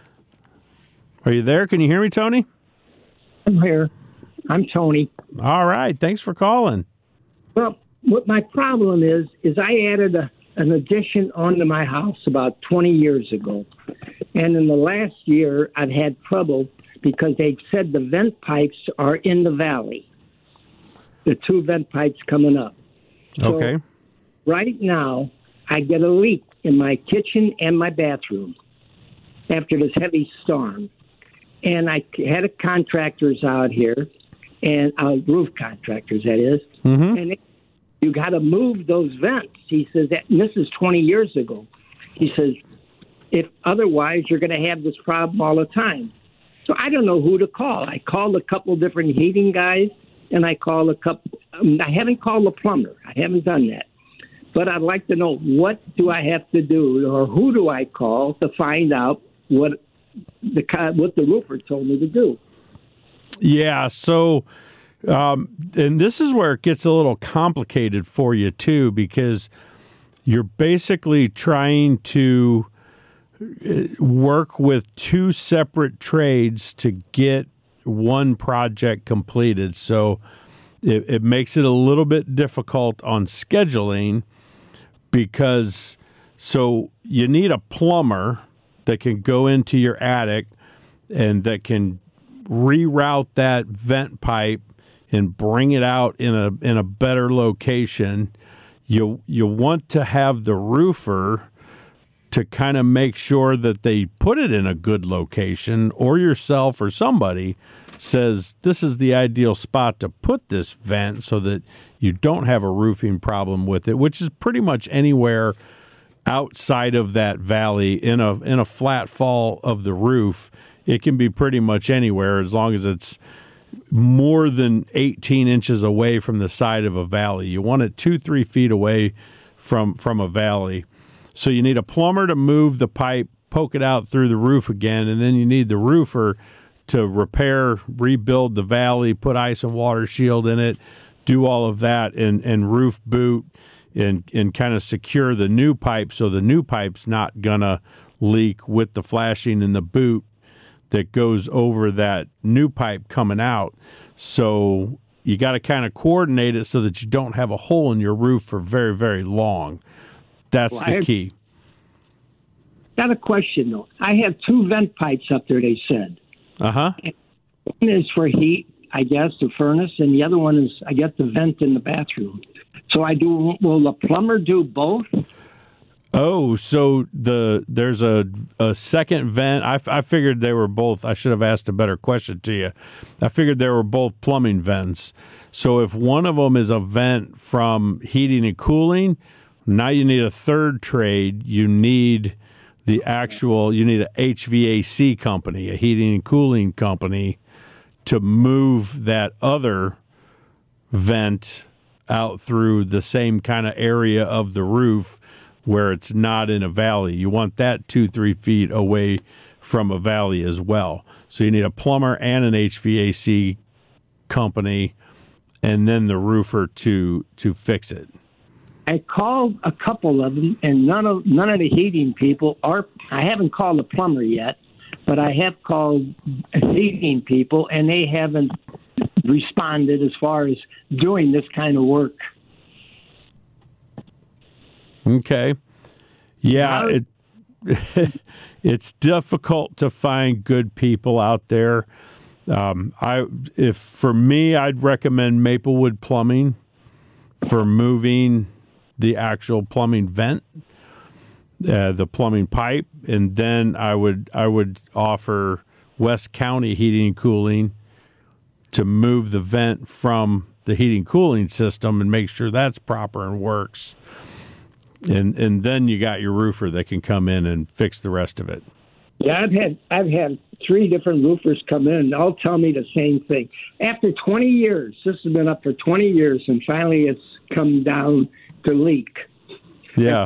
Are you there? Can you hear me, Tony?
I'm here. I'm Tony.
All right. Thanks for calling.
Well, what my problem is, is I added a, an addition onto my house about twenty years ago. And in the last year, I've had trouble because they've said the vent pipes are in the valley. The two vent pipes coming up. So
okay.
Right now, I get a leak in my kitchen and my bathroom after this heavy storm. And I had a contractors out here, and uh, roof contractors, that is.
Mm-hmm.
And it, you got to move those vents. He says that, and this is twenty years ago. He says, if otherwise, you're going to have this problem all the time. So I don't know who to call. I called a couple different heating guys, and I called a couple. Um, I haven't called a plumber. I haven't done that. But I'd like to know, what do I have to do, or who do I call to find out what the what the roofer told me to do?
Yeah, so, um, and this is where it gets a little complicated for you, too, because you're basically trying to work with two separate trades to get one project completed. So it, it makes it a little bit difficult on scheduling because, so you need a plumber that can go into your attic and that can reroute that vent pipe and bring it out in a in a better location. You you want to have the roofer to kind of make sure that they put it in a good location, or yourself or somebody says this is the ideal spot to put this vent so that you don't have a roofing problem with it, which is pretty much anywhere outside of that valley in a in a flat fall of the roof. It can be pretty much anywhere as long as it's more than eighteen inches away from the side of a valley. You want it two, three feet away from, from a valley. So you need a plumber to move the pipe, poke it out through the roof again, and then you need the roofer to repair, rebuild the valley, put ice and water shield in it, do all of that, and, and roof boot and, and kind of secure the new pipe so the new pipe's not going to leak with the flashing in the boot that goes over that new pipe coming out. So you got to kind of coordinate it so that you don't have a hole in your roof for very, very long. That's
well,
the
I
key.
Got a question, though. I have two vent pipes up there, they said.
Uh-huh.
One is for heat, I guess, the furnace, and the other one is, I guess, the vent in the bathroom. So I do, will the plumber do both?
Oh, so the there's a a second vent. I, I figured they were both. I should have asked a better question to you. I figured they were both plumbing vents. So if one of them is a vent from heating and cooling, now you need a third trade. You need the actual, you need a H V A C company, a heating and cooling company, to move that other vent out through the same kind of area of the roof where it's not in a valley. You want that two, three feet away from a valley as well. So you need a plumber and an H V A C company, and then the roofer to to fix it.
I called a couple of them, and none of none of the heating people are. I haven't called a plumber yet, but I have called heating people, and they haven't responded as far as doing this kind of work.
Okay, yeah, it it's difficult to find good people out there. Um, I if for me, I'd recommend Maplewood Plumbing for moving the actual plumbing vent, uh, the plumbing pipe, and then I would I would offer West County Heating and Cooling to move the vent from the heating cooling system and make sure that's proper and works. And and then you got your roofer that can come in and fix the rest of it.
Yeah, I've had I've had three different roofers come in and all tell me the same thing. After twenty years, this has been up for twenty years, and finally it's come down to leak.
Yeah.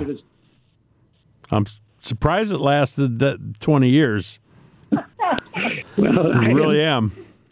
I'm surprised it lasted that twenty years.
Well,
I
I
really am.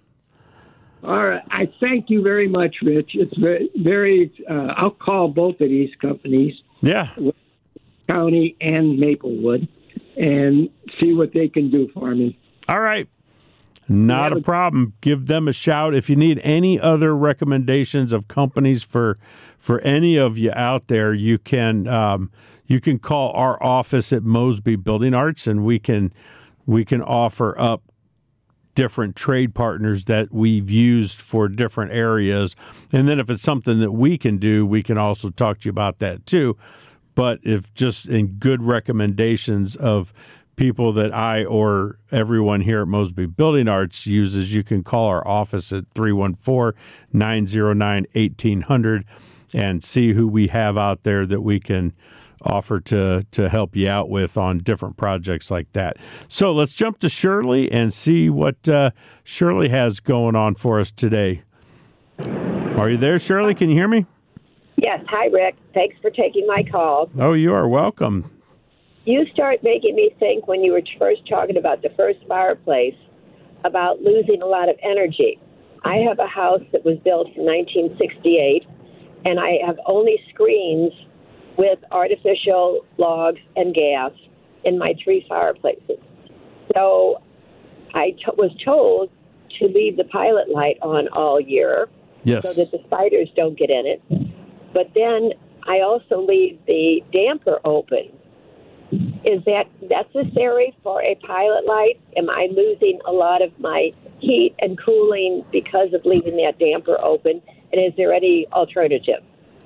All right. I thank you very much, Rich. It's very, very uh, I'll call both of these companies.
Yeah.
County and Maplewood, and see what they can do for me.
All right. Not a problem. Give them a shout. If you need any other recommendations of companies for for any of you out there, you can um, you can call our office at Mosby Building Arts, and we can we can offer up different trade partners that we've used for different areas. And then if it's something that we can do, we can also talk to you about that too. But if just in good recommendations of people that I or everyone here at Mosby Building Arts uses, you can call our office at three one four, nine zero nine, one eight hundred and see who we have out there that we can offer to to help you out with on different projects like that. So let's jump to Shirley and see what uh, Shirley has going on for us today. Are you there, Shirley? Can you hear me?
Yes. Hi, Rick. Thanks for taking my call.
Oh, you are welcome.
You start making me think when you were first talking about the first fireplace about losing a lot of energy. I have a house that was built in nineteen sixty-eight, and I have only screens with artificial logs and gas in my three fireplaces. So I t- was told to leave the pilot light on all year,
yes,
so that the spiders don't get in it. But then I also leave the damper open. Is that necessary for a pilot light? Am I losing a lot of my heat and cooling because of leaving that damper open? And is there any alternative?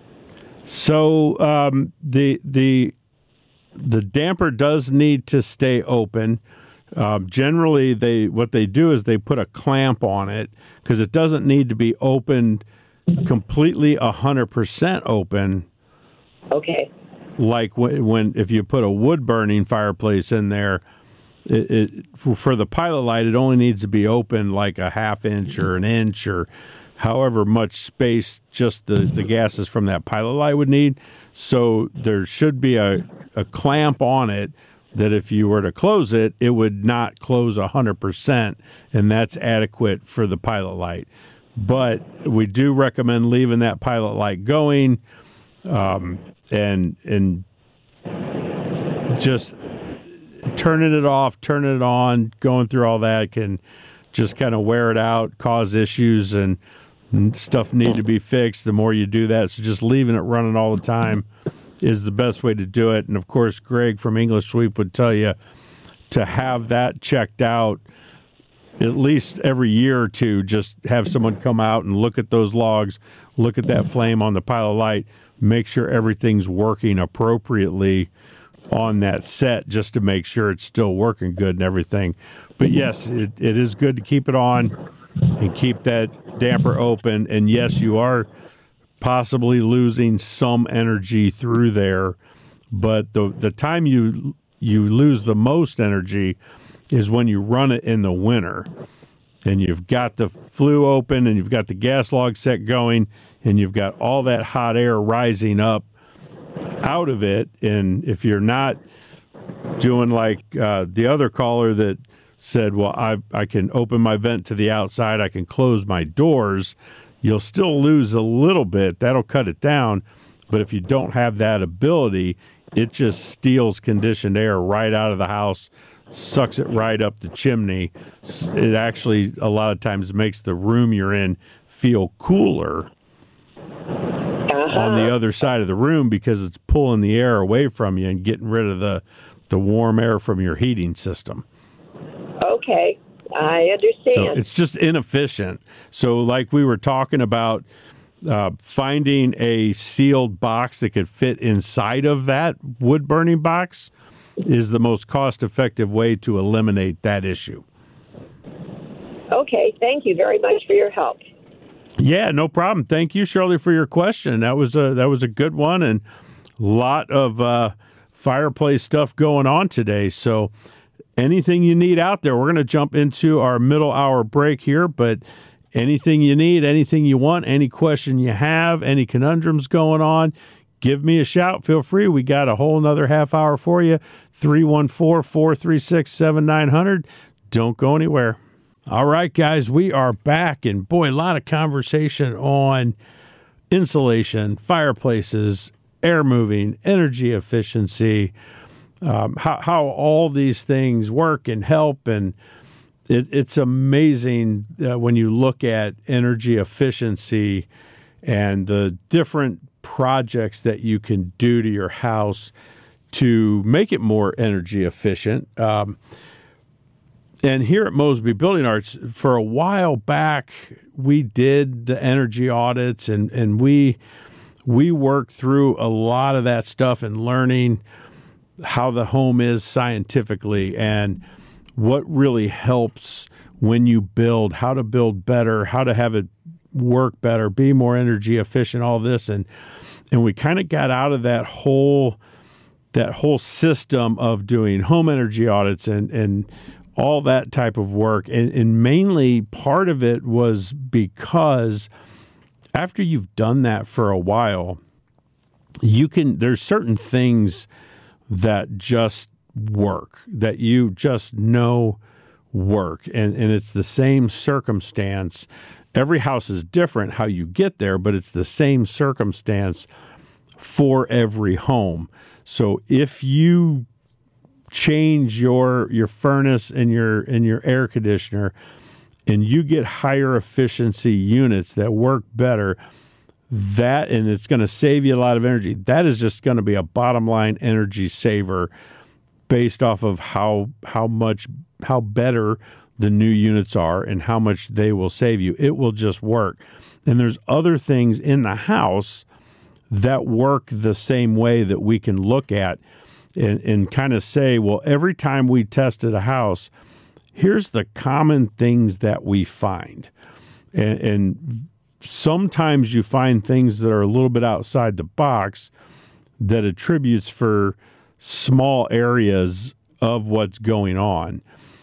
So um, the the the damper does need to stay open. Um, generally, they what they do is they put a clamp on it because it doesn't need to be opened completely a hundred percent open.
Okay.
Like when, when if you put a wood burning fireplace in there, it, it for, for the pilot light, it only needs to be open like a half inch or an inch or however much space just the, the gases from that pilot light would need. So there should be a, a clamp on it that if you were to close it, it would not close one hundred percent, and that's adequate for the pilot light. But we do recommend leaving that pilot light going um, and and just turning it off, turning it on, going through all that can just kind of wear it out, cause issues, and stuff need to be fixed the more you do that. So just leaving it running all the time is the best way to do it. And of course, Greg from English Sweep would tell you to have that checked out at least every year or two. Just have someone come out and look at those logs, look at that flame on the pilot light, make sure everything's working appropriately on that set just to make sure it's still working good and everything. But yes, it, it is good to keep it on and keep that damper open. And yes, you are possibly losing some energy through there, but the the time you you lose the most energy is when you run it in the winter and you've got the flue open and you've got the gas log set going and you've got all that hot air rising up out of it. And if you're not doing like uh, the other caller that said, well, I I can open my vent to the outside, I can close my doors, you'll still lose a little bit. That'll cut it down. But if you don't have that ability, it just steals conditioned air right out of the house, sucks it right up the chimney. It actually, a lot of times, makes the room you're in feel cooler uh-huh. on the other side of the room because it's pulling the air away from you and getting rid of the, the warm air from your heating system.
Okay, I understand.
So it's just inefficient. So like we were talking about, uh, finding a sealed box that could fit inside of that wood-burning box is the most cost-effective way to eliminate that issue.
Okay, thank you very much for your help.
Yeah, no problem. Thank you, Shirley, for your question. That was a that was a good one, and a lot of uh, fireplace stuff going on today. So anything you need out there, we're going to jump into our middle hour break here, but anything you need, anything you want, any question you have, any conundrums going on, give me a shout. Feel free. We got a whole another half hour for you. three one four, four three six, seven nine zero zero. Don't go anywhere. All right, guys, we are back. And boy, a lot of conversation on insulation, fireplaces, air moving, energy efficiency, um, how, how all these things work and help. And it, it's amazing uh, when you look at energy efficiency and the different projects that you can do to your house to make it more energy efficient. Um, and here at Mosby Building Arts, for a while back, we did the energy audits and, and we we worked through a lot of that stuff and learning how the home is scientifically and what really helps when you build, how to build better, how to have it work better, be more energy efficient, all this. And and we kind of got out of that whole that whole system of doing home energy audits and, and all that type of work. And, and mainly part of it was because after you've done that for a while, you can there's certain things that just work, that you just know work. And, and it's the same circumstance. Every house is different how you get there, but it's the same circumstance for every home. So if you change your your furnace and your and your air conditioner and you get higher efficiency units that work better, that and it's going to save you a lot of energy. That is just going to be a bottom line energy saver based off of how how much how better the new units are and how much they will save you. It will just work. And there's other things in the house that work the same way that we can look at and, and kind of say, well, every time we tested a house, here's the common things that we find. And, and sometimes you find things that are a little bit outside the box that attributes for small areas of what's going on.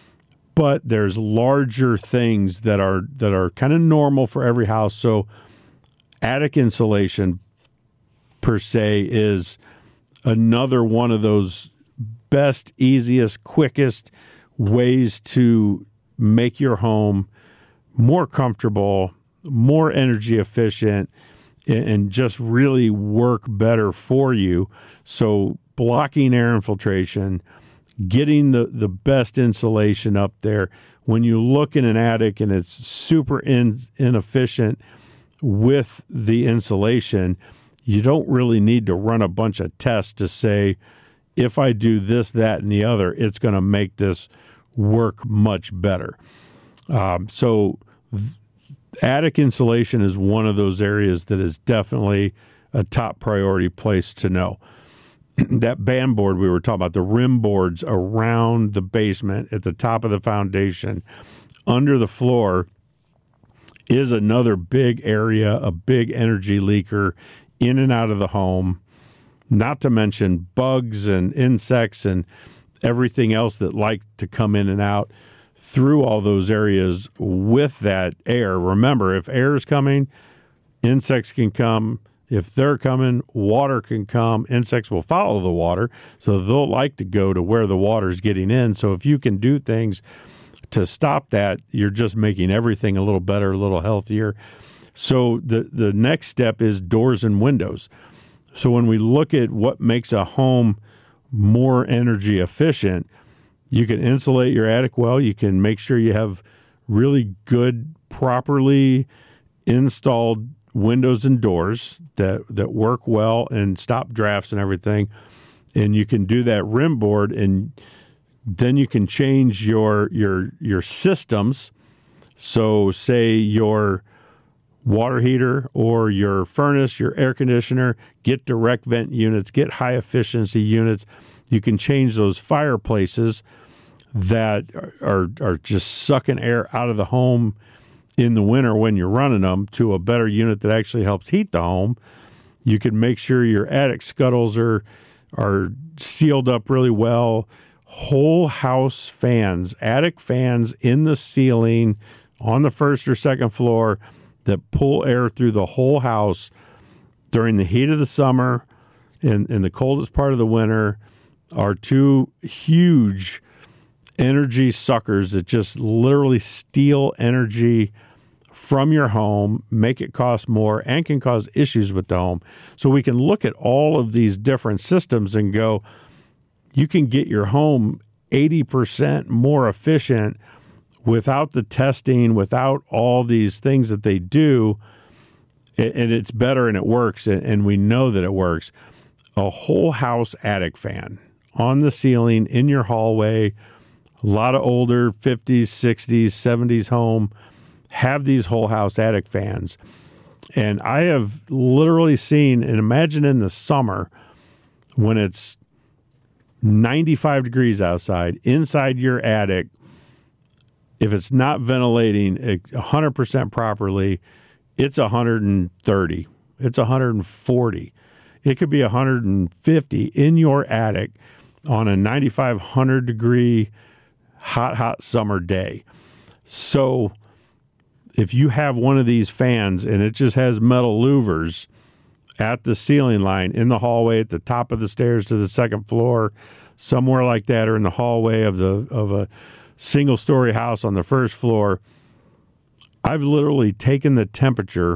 But there's larger things that are that are kind of normal for every house. So attic insulation per se is another one of those best, easiest, quickest ways to make your home more comfortable, more energy efficient, and just really work better for you. So blocking air infiltration, getting the, the best insulation up there. When you look in an attic and it's super in, inefficient with the insulation, you don't really need to run a bunch of tests to say, if I do this, that, and the other, it's going to make this work much better. Um, so th- attic insulation is one of those areas that is definitely a top priority place to know. That band board we were talking about, the rim boards around the basement at the top of the foundation, under the floor, is another big area, a big energy leaker in and out of the home, not to mention bugs and insects and everything else that like to come in and out through all those areas with that air. Remember, if air is coming, insects can come. If they're coming, water can come. Insects will follow the water, so they'll like to go to where the water is getting in. So if you can do things to stop that, you're just making everything a little better, a little healthier. So the, the next step is doors and windows. So when we look at what makes a home more energy efficient, you can insulate your attic well. You can make sure you have really good, properly installed windows and doors that, that work well and stop drafts and everything. And you can do that rim board, and then you can change your your your systems. So say your water heater or your furnace, your air conditioner, get direct vent units, get high efficiency units. You can change those fireplaces that are are just sucking air out of the home in the winter when you're running them to a better unit that actually helps heat the home. You can make sure your attic scuttles are are sealed up really well. Whole house fans, attic fans in the ceiling on the first or second floor that pull air through the whole house during the heat of the summer and, and the coldest part of the winter are two huge energy suckers that just literally steal energy from your home, make it cost more, and can cause issues with the home. So we can look at all of these different systems and go, you can get your home eighty percent more efficient without the testing, without all these things that they do, and it's better and it works, and we know that it works. A whole house attic fan on the ceiling in your hallway, a lot of older fifties, sixties, seventies home have these whole house attic fans. And I have literally seen, and imagine in the summer when it's ninety-five degrees outside, inside your attic, if it's not ventilating one hundred percent properly, it's one hundred thirty. It's one hundred forty. It could be one hundred fifty in your attic on a ninety-five, one hundred degree hot, hot summer day. So if you have one of these fans and it just has metal louvers at the ceiling line, in the hallway, at the top of the stairs to the second floor, somewhere like that, or in the hallway of the of a single story house on the first floor, I've literally taken the temperature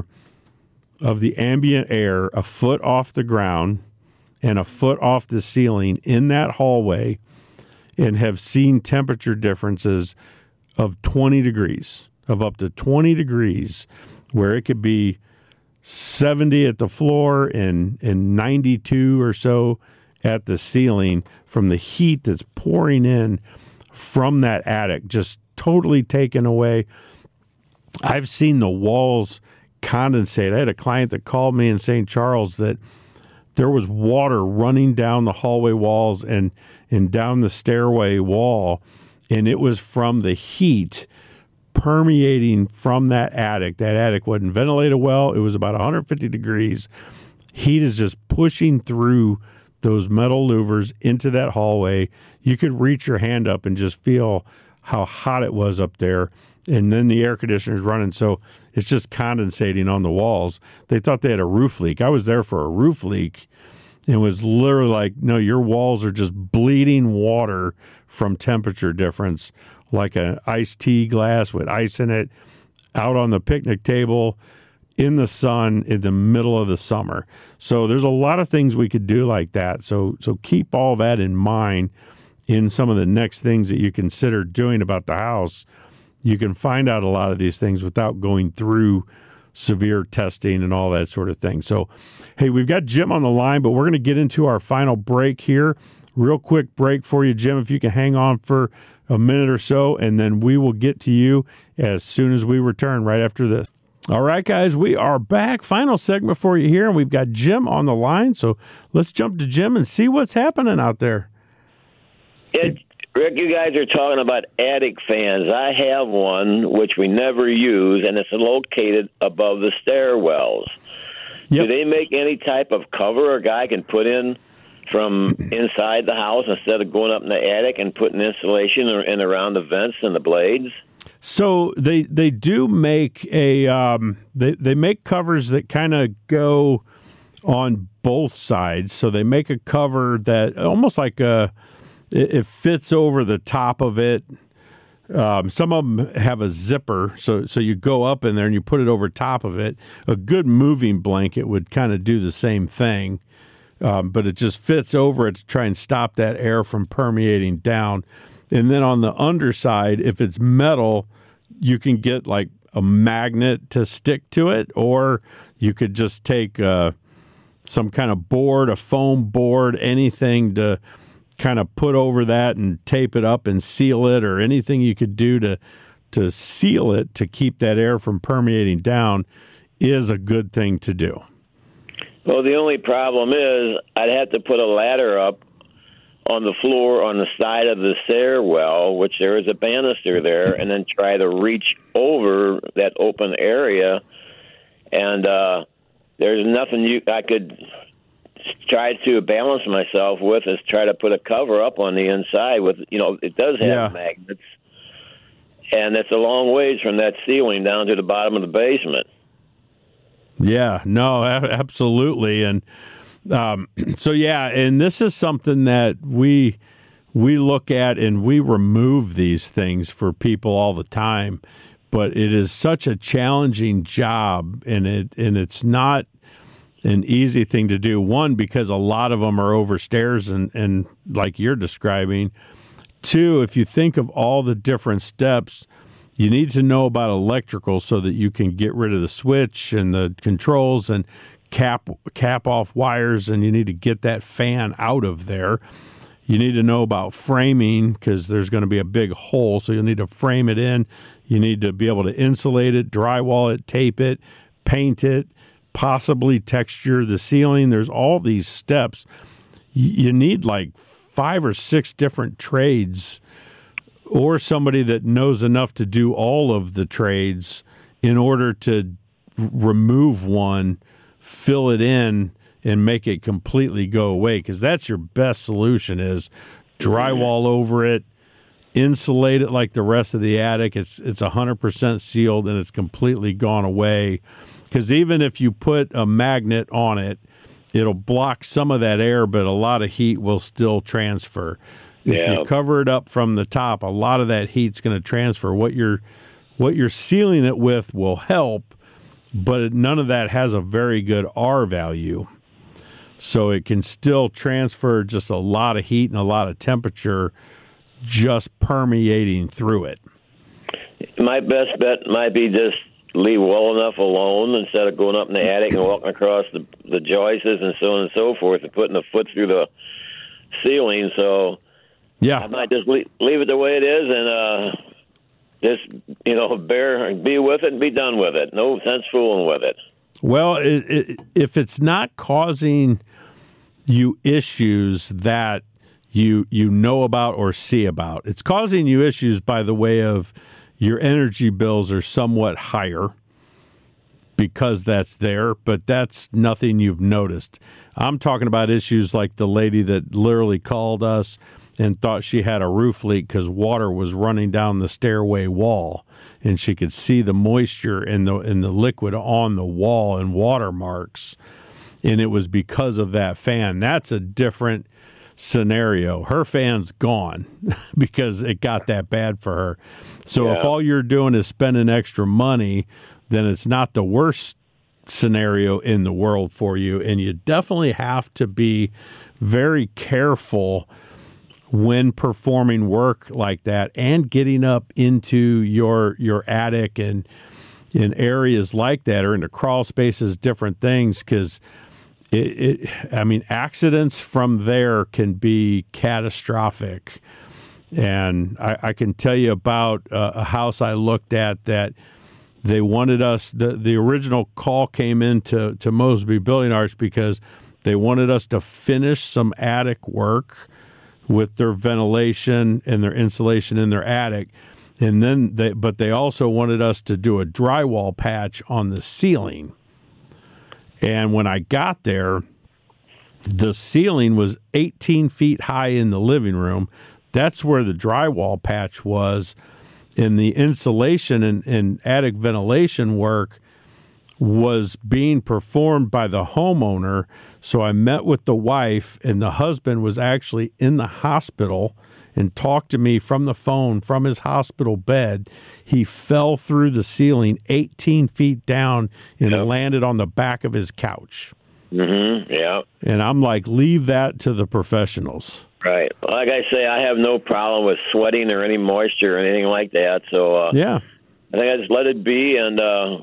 of the ambient air a foot off the ground and a foot off the ceiling in that hallway and have seen temperature differences of twenty degrees, of up to twenty degrees, where it could be seventy at the floor and, and ninety-two or so at the ceiling from the heat that's pouring in from that attic, just totally taken away. I've seen the walls condensate. I had a client that called me in Saint Charles that there was water running down the hallway walls and, and down the stairway wall, and it was from the heat permeating from that attic. That attic wasn't ventilated well. It was about one hundred fifty degrees. Heat is just pushing through those metal louvers into that hallway. You could reach your hand up and just feel how hot it was up there. And then the air conditioner's running, so it's just condensating on the walls. They thought they had a roof leak. I was there for a roof leak. It was literally like, no, your walls are just bleeding water from temperature difference, like an iced tea glass with ice in it, out on the picnic table, in the sun, in the middle of the summer. So there's a lot of things we could do like that. So so keep all that in mind in some of the next things that you consider doing about the house. You can find out a lot of these things without going through severe testing and all that sort of thing. So, hey, we've got Jim on the line, but we're going to get into our final break here. Real quick break for you, Jim, if you can hang on for a minute or so, and then we will get to you as soon as we return right after this. All right, guys, we are back. Final segment for you here, and we've got Jim on the line. So let's jump to Jim and see what's happening out there.
It, Rick, you guys are talking about attic fans. I have one, which we never use, and it's located above the stairwells. Yep. Do they make any type of cover a guy can put in from inside the house instead of going up in the attic and putting insulation in around the vents and the blades?
So they they do make a um, they they make covers that kind of go on both sides. So they make a cover that almost like a it, it fits over the top of it. Um, some of them have a zipper, so so you go up in there and you put it over top of it. A good moving blanket would kind of do the same thing, um, but it just fits over it to try and stop that air from permeating down. And then on the underside, if it's metal, you can get like a magnet to stick to it, or you could just take uh, some kind of board, a foam board, anything to kind of put over that and tape it up and seal it, or anything you could do to to seal it to keep that air from permeating down is a good thing to do.
Well, the only problem is I'd have to put a ladder up on the floor on the side of the stairwell, which there is a banister there, and then try to reach over that open area. And uh, there's nothing you I could try to balance myself with is try to put a cover up on the inside with, you know, it does have
yeah.
magnets, and it's a long ways from that ceiling down to the bottom of the basement.
Yeah, no, absolutely. And um, so, yeah, and this is something that we we look at and we remove these things for people all the time, but it is such a challenging job, and it and it's not an easy thing to do. One, because a lot of them are over stairs and, and like you're describing. Two, if you think of all the different steps, you need to know about electrical so that you can get rid of the switch and the controls and cap cap off wires, and you need to get that fan out of there. You need to know about framing because there's going to be a big hole, so you'll need to frame it in. You need to be able to insulate it, drywall it, tape it, paint it, possibly texture the ceiling. There's all these steps. You need like five or six different trades, or somebody that knows enough to do all of the trades in order to remove one, fill it in, and make it completely go away, because that's your best solution is drywall over it, insulate it like the rest of the attic. It's it's one hundred percent sealed and it's completely gone away. Because even if you put a magnet on it, it'll block some of that air, but a lot of heat will still transfer. If
Yeah.
you cover it up from the top, a lot of that heat's going to transfer. What you're what you're sealing it with will help, but none of that has a very good R value. So it can still transfer just a lot of heat and a lot of temperature just permeating through it.
My best bet might be just leave well enough alone instead of going up in the attic and walking across the, the joists and so on and so forth and putting a foot through the ceiling. So
yeah,
I might just leave, leave it the way it is and uh, just, you know, bear, be with it and be done with it. No sense fooling with it.
Well, it, it, if it's not causing you issues that you you know about or see about, it's causing you issues by the way of your energy bills are somewhat higher because that's there, but that's nothing you've noticed. I'm talking about issues like the lady that literally called us and thought she had a roof leak because water was running down the stairway wall, and she could see the moisture in the in the liquid on the wall and watermarks, and it was because of that fan. That's a different scenario. Her fan's gone because it got that bad for her. So
Yeah.
if all you're doing is spending extra money, then it's not the worst scenario in the world for you, and you definitely have to be very careful when performing work like that and getting up into your your attic and in areas like that, or into crawl spaces, different things, because it, it I mean accidents from there can be catastrophic. And I, I can tell you about uh, a house I looked at that they wanted us, the, the original call came into to Mosby Building Arts because they wanted us to finish some attic work with their ventilation and their insulation in their attic. And then they, but they also wanted us to do a drywall patch on the ceiling. And when I got there, the ceiling was eighteen feet high in the living room. That's where the drywall patch was. And the insulation and, and attic ventilation work was being performed by the homeowner. So I met with the wife, and the husband was actually in the hospital, and talked to me from the phone from his hospital bed. He fell through the ceiling eighteen feet down and yep. landed on the back of his couch.
Mm-hmm. Yeah.
And I'm like, leave that to the professionals.
Right. Like I say, I have no problem with sweating or any moisture or anything like that. So uh,
yeah,
I think I just let it be, and uh,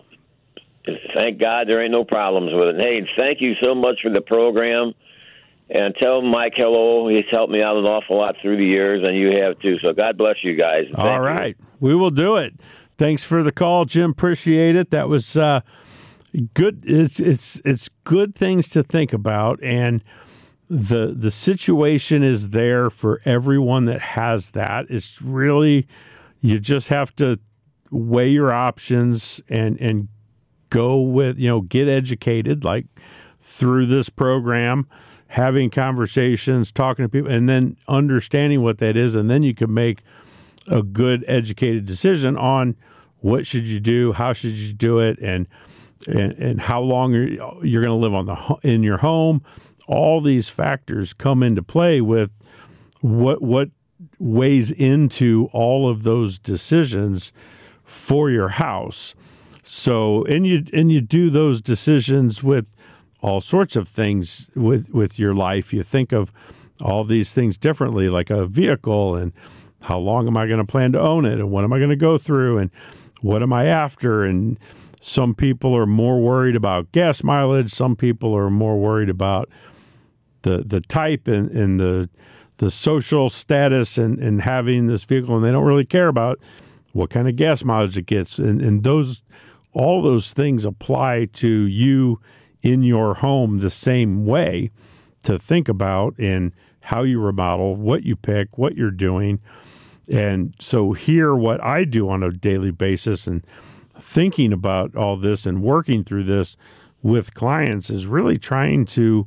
thank God there ain't no problems with it. And, hey, thank you so much for the program. And tell Mike hello. He's helped me out an awful lot through the years, and you have too. So God bless you guys. Thank
All right. You. We will do it. Thanks for the call, Jim. Appreciate it. That was uh, good. It's it's it's good things to think about, and the the situation is there for everyone that has that. It's really, you just have to weigh your options and and go with, you know, get educated, like through this program, having conversations, talking to people, and then understanding what that is, and then you can make a good educated decision on what should you do, how should you do it, and and, and how long you're, you're going to live on the in your home. All these factors come into play with what what weighs into all of those decisions for your house. So, and you and you do those decisions with all sorts of things with with your life. You think of all these things differently, like a vehicle, and how long am I going to plan to own it, and what am I going to go through, and what am I after? And some people are more worried about gas mileage. Some people are more worried about the the type and, and the the social status and, and having this vehicle, and they don't really care about what kind of gas mileage it gets. And, and those all those things apply to you in your home the same way to think about in how you remodel, what you pick, what you're doing. And so here, what I do on a daily basis and thinking about all this and working through this with clients is really trying to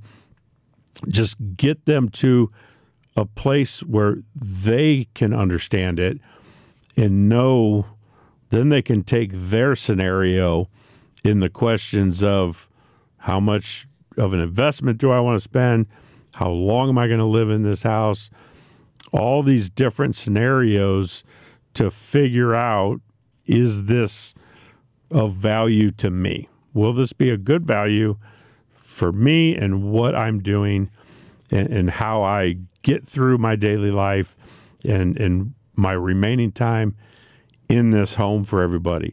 just get them to a place where they can understand it and know, then they can take their scenario in the questions of how much of an investment do I want to spend? How long am I going to live in this house? All these different scenarios to figure out, is this of value to me? Will this be a good value for me and what I'm doing and, and how I get through my daily life and, and my remaining time in this home for everybody?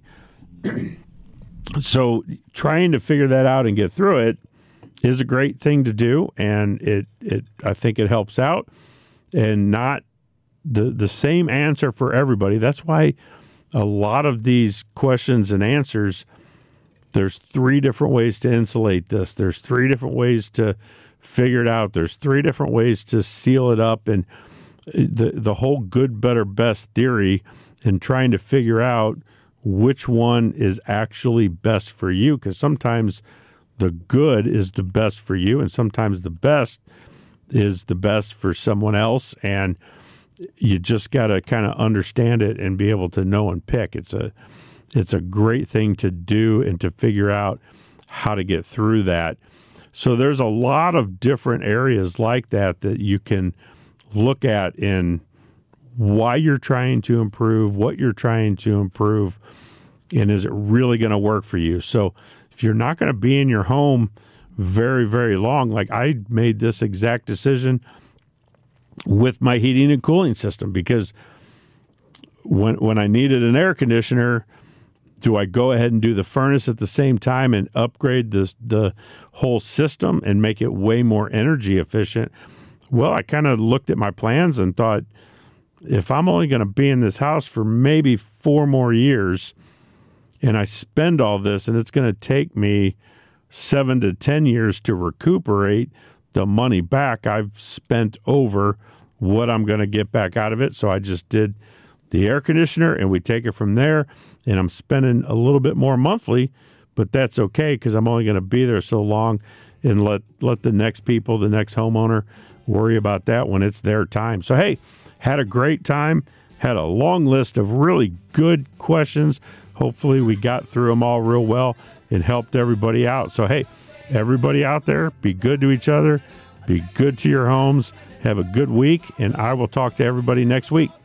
So trying to figure that out and get through it is a great thing to do, and it, it I think it helps out, and not the the same answer for everybody. That's why a lot of these questions and answers, there's three different ways to insulate this. There's three different ways to figure it out. There's three different ways to seal it up, and the the whole good, better, best theory, and trying to figure out which one is actually best for you, because sometimes the good is the best for you, and sometimes the best is the best for someone else, and you just got to kind of understand it and be able to know and pick. It's a it's a great thing to do and to figure out how to get through that. So there's a lot of different areas like that that you can look at in why you're trying to improve, what you're trying to improve, and is it really going to work for you? So if you're not going to be in your home very, very long, like I made this exact decision with my heating and cooling system, because when when I needed an air conditioner, do I go ahead and do the furnace at the same time and upgrade this the whole system and make it way more energy efficient? Well, I kind of looked at my plans and thought, if I'm only going to be in this house for maybe four more years, and I spend all this, and it's going to take me seven to ten years to recuperate the money back I've spent over what I'm going to get back out of it. So I just did the air conditioner, and we take it from there, and I'm spending a little bit more monthly, but that's okay because I'm only going to be there so long, and let let the next people, the next homeowner, worry about that when it's their time. So, hey, had a great time, had a long list of really good questions. Hopefully we got through them all real well and helped everybody out. So, hey, everybody out there, be good to each other. Be good to your homes. Have a good week, and I will talk to everybody next week.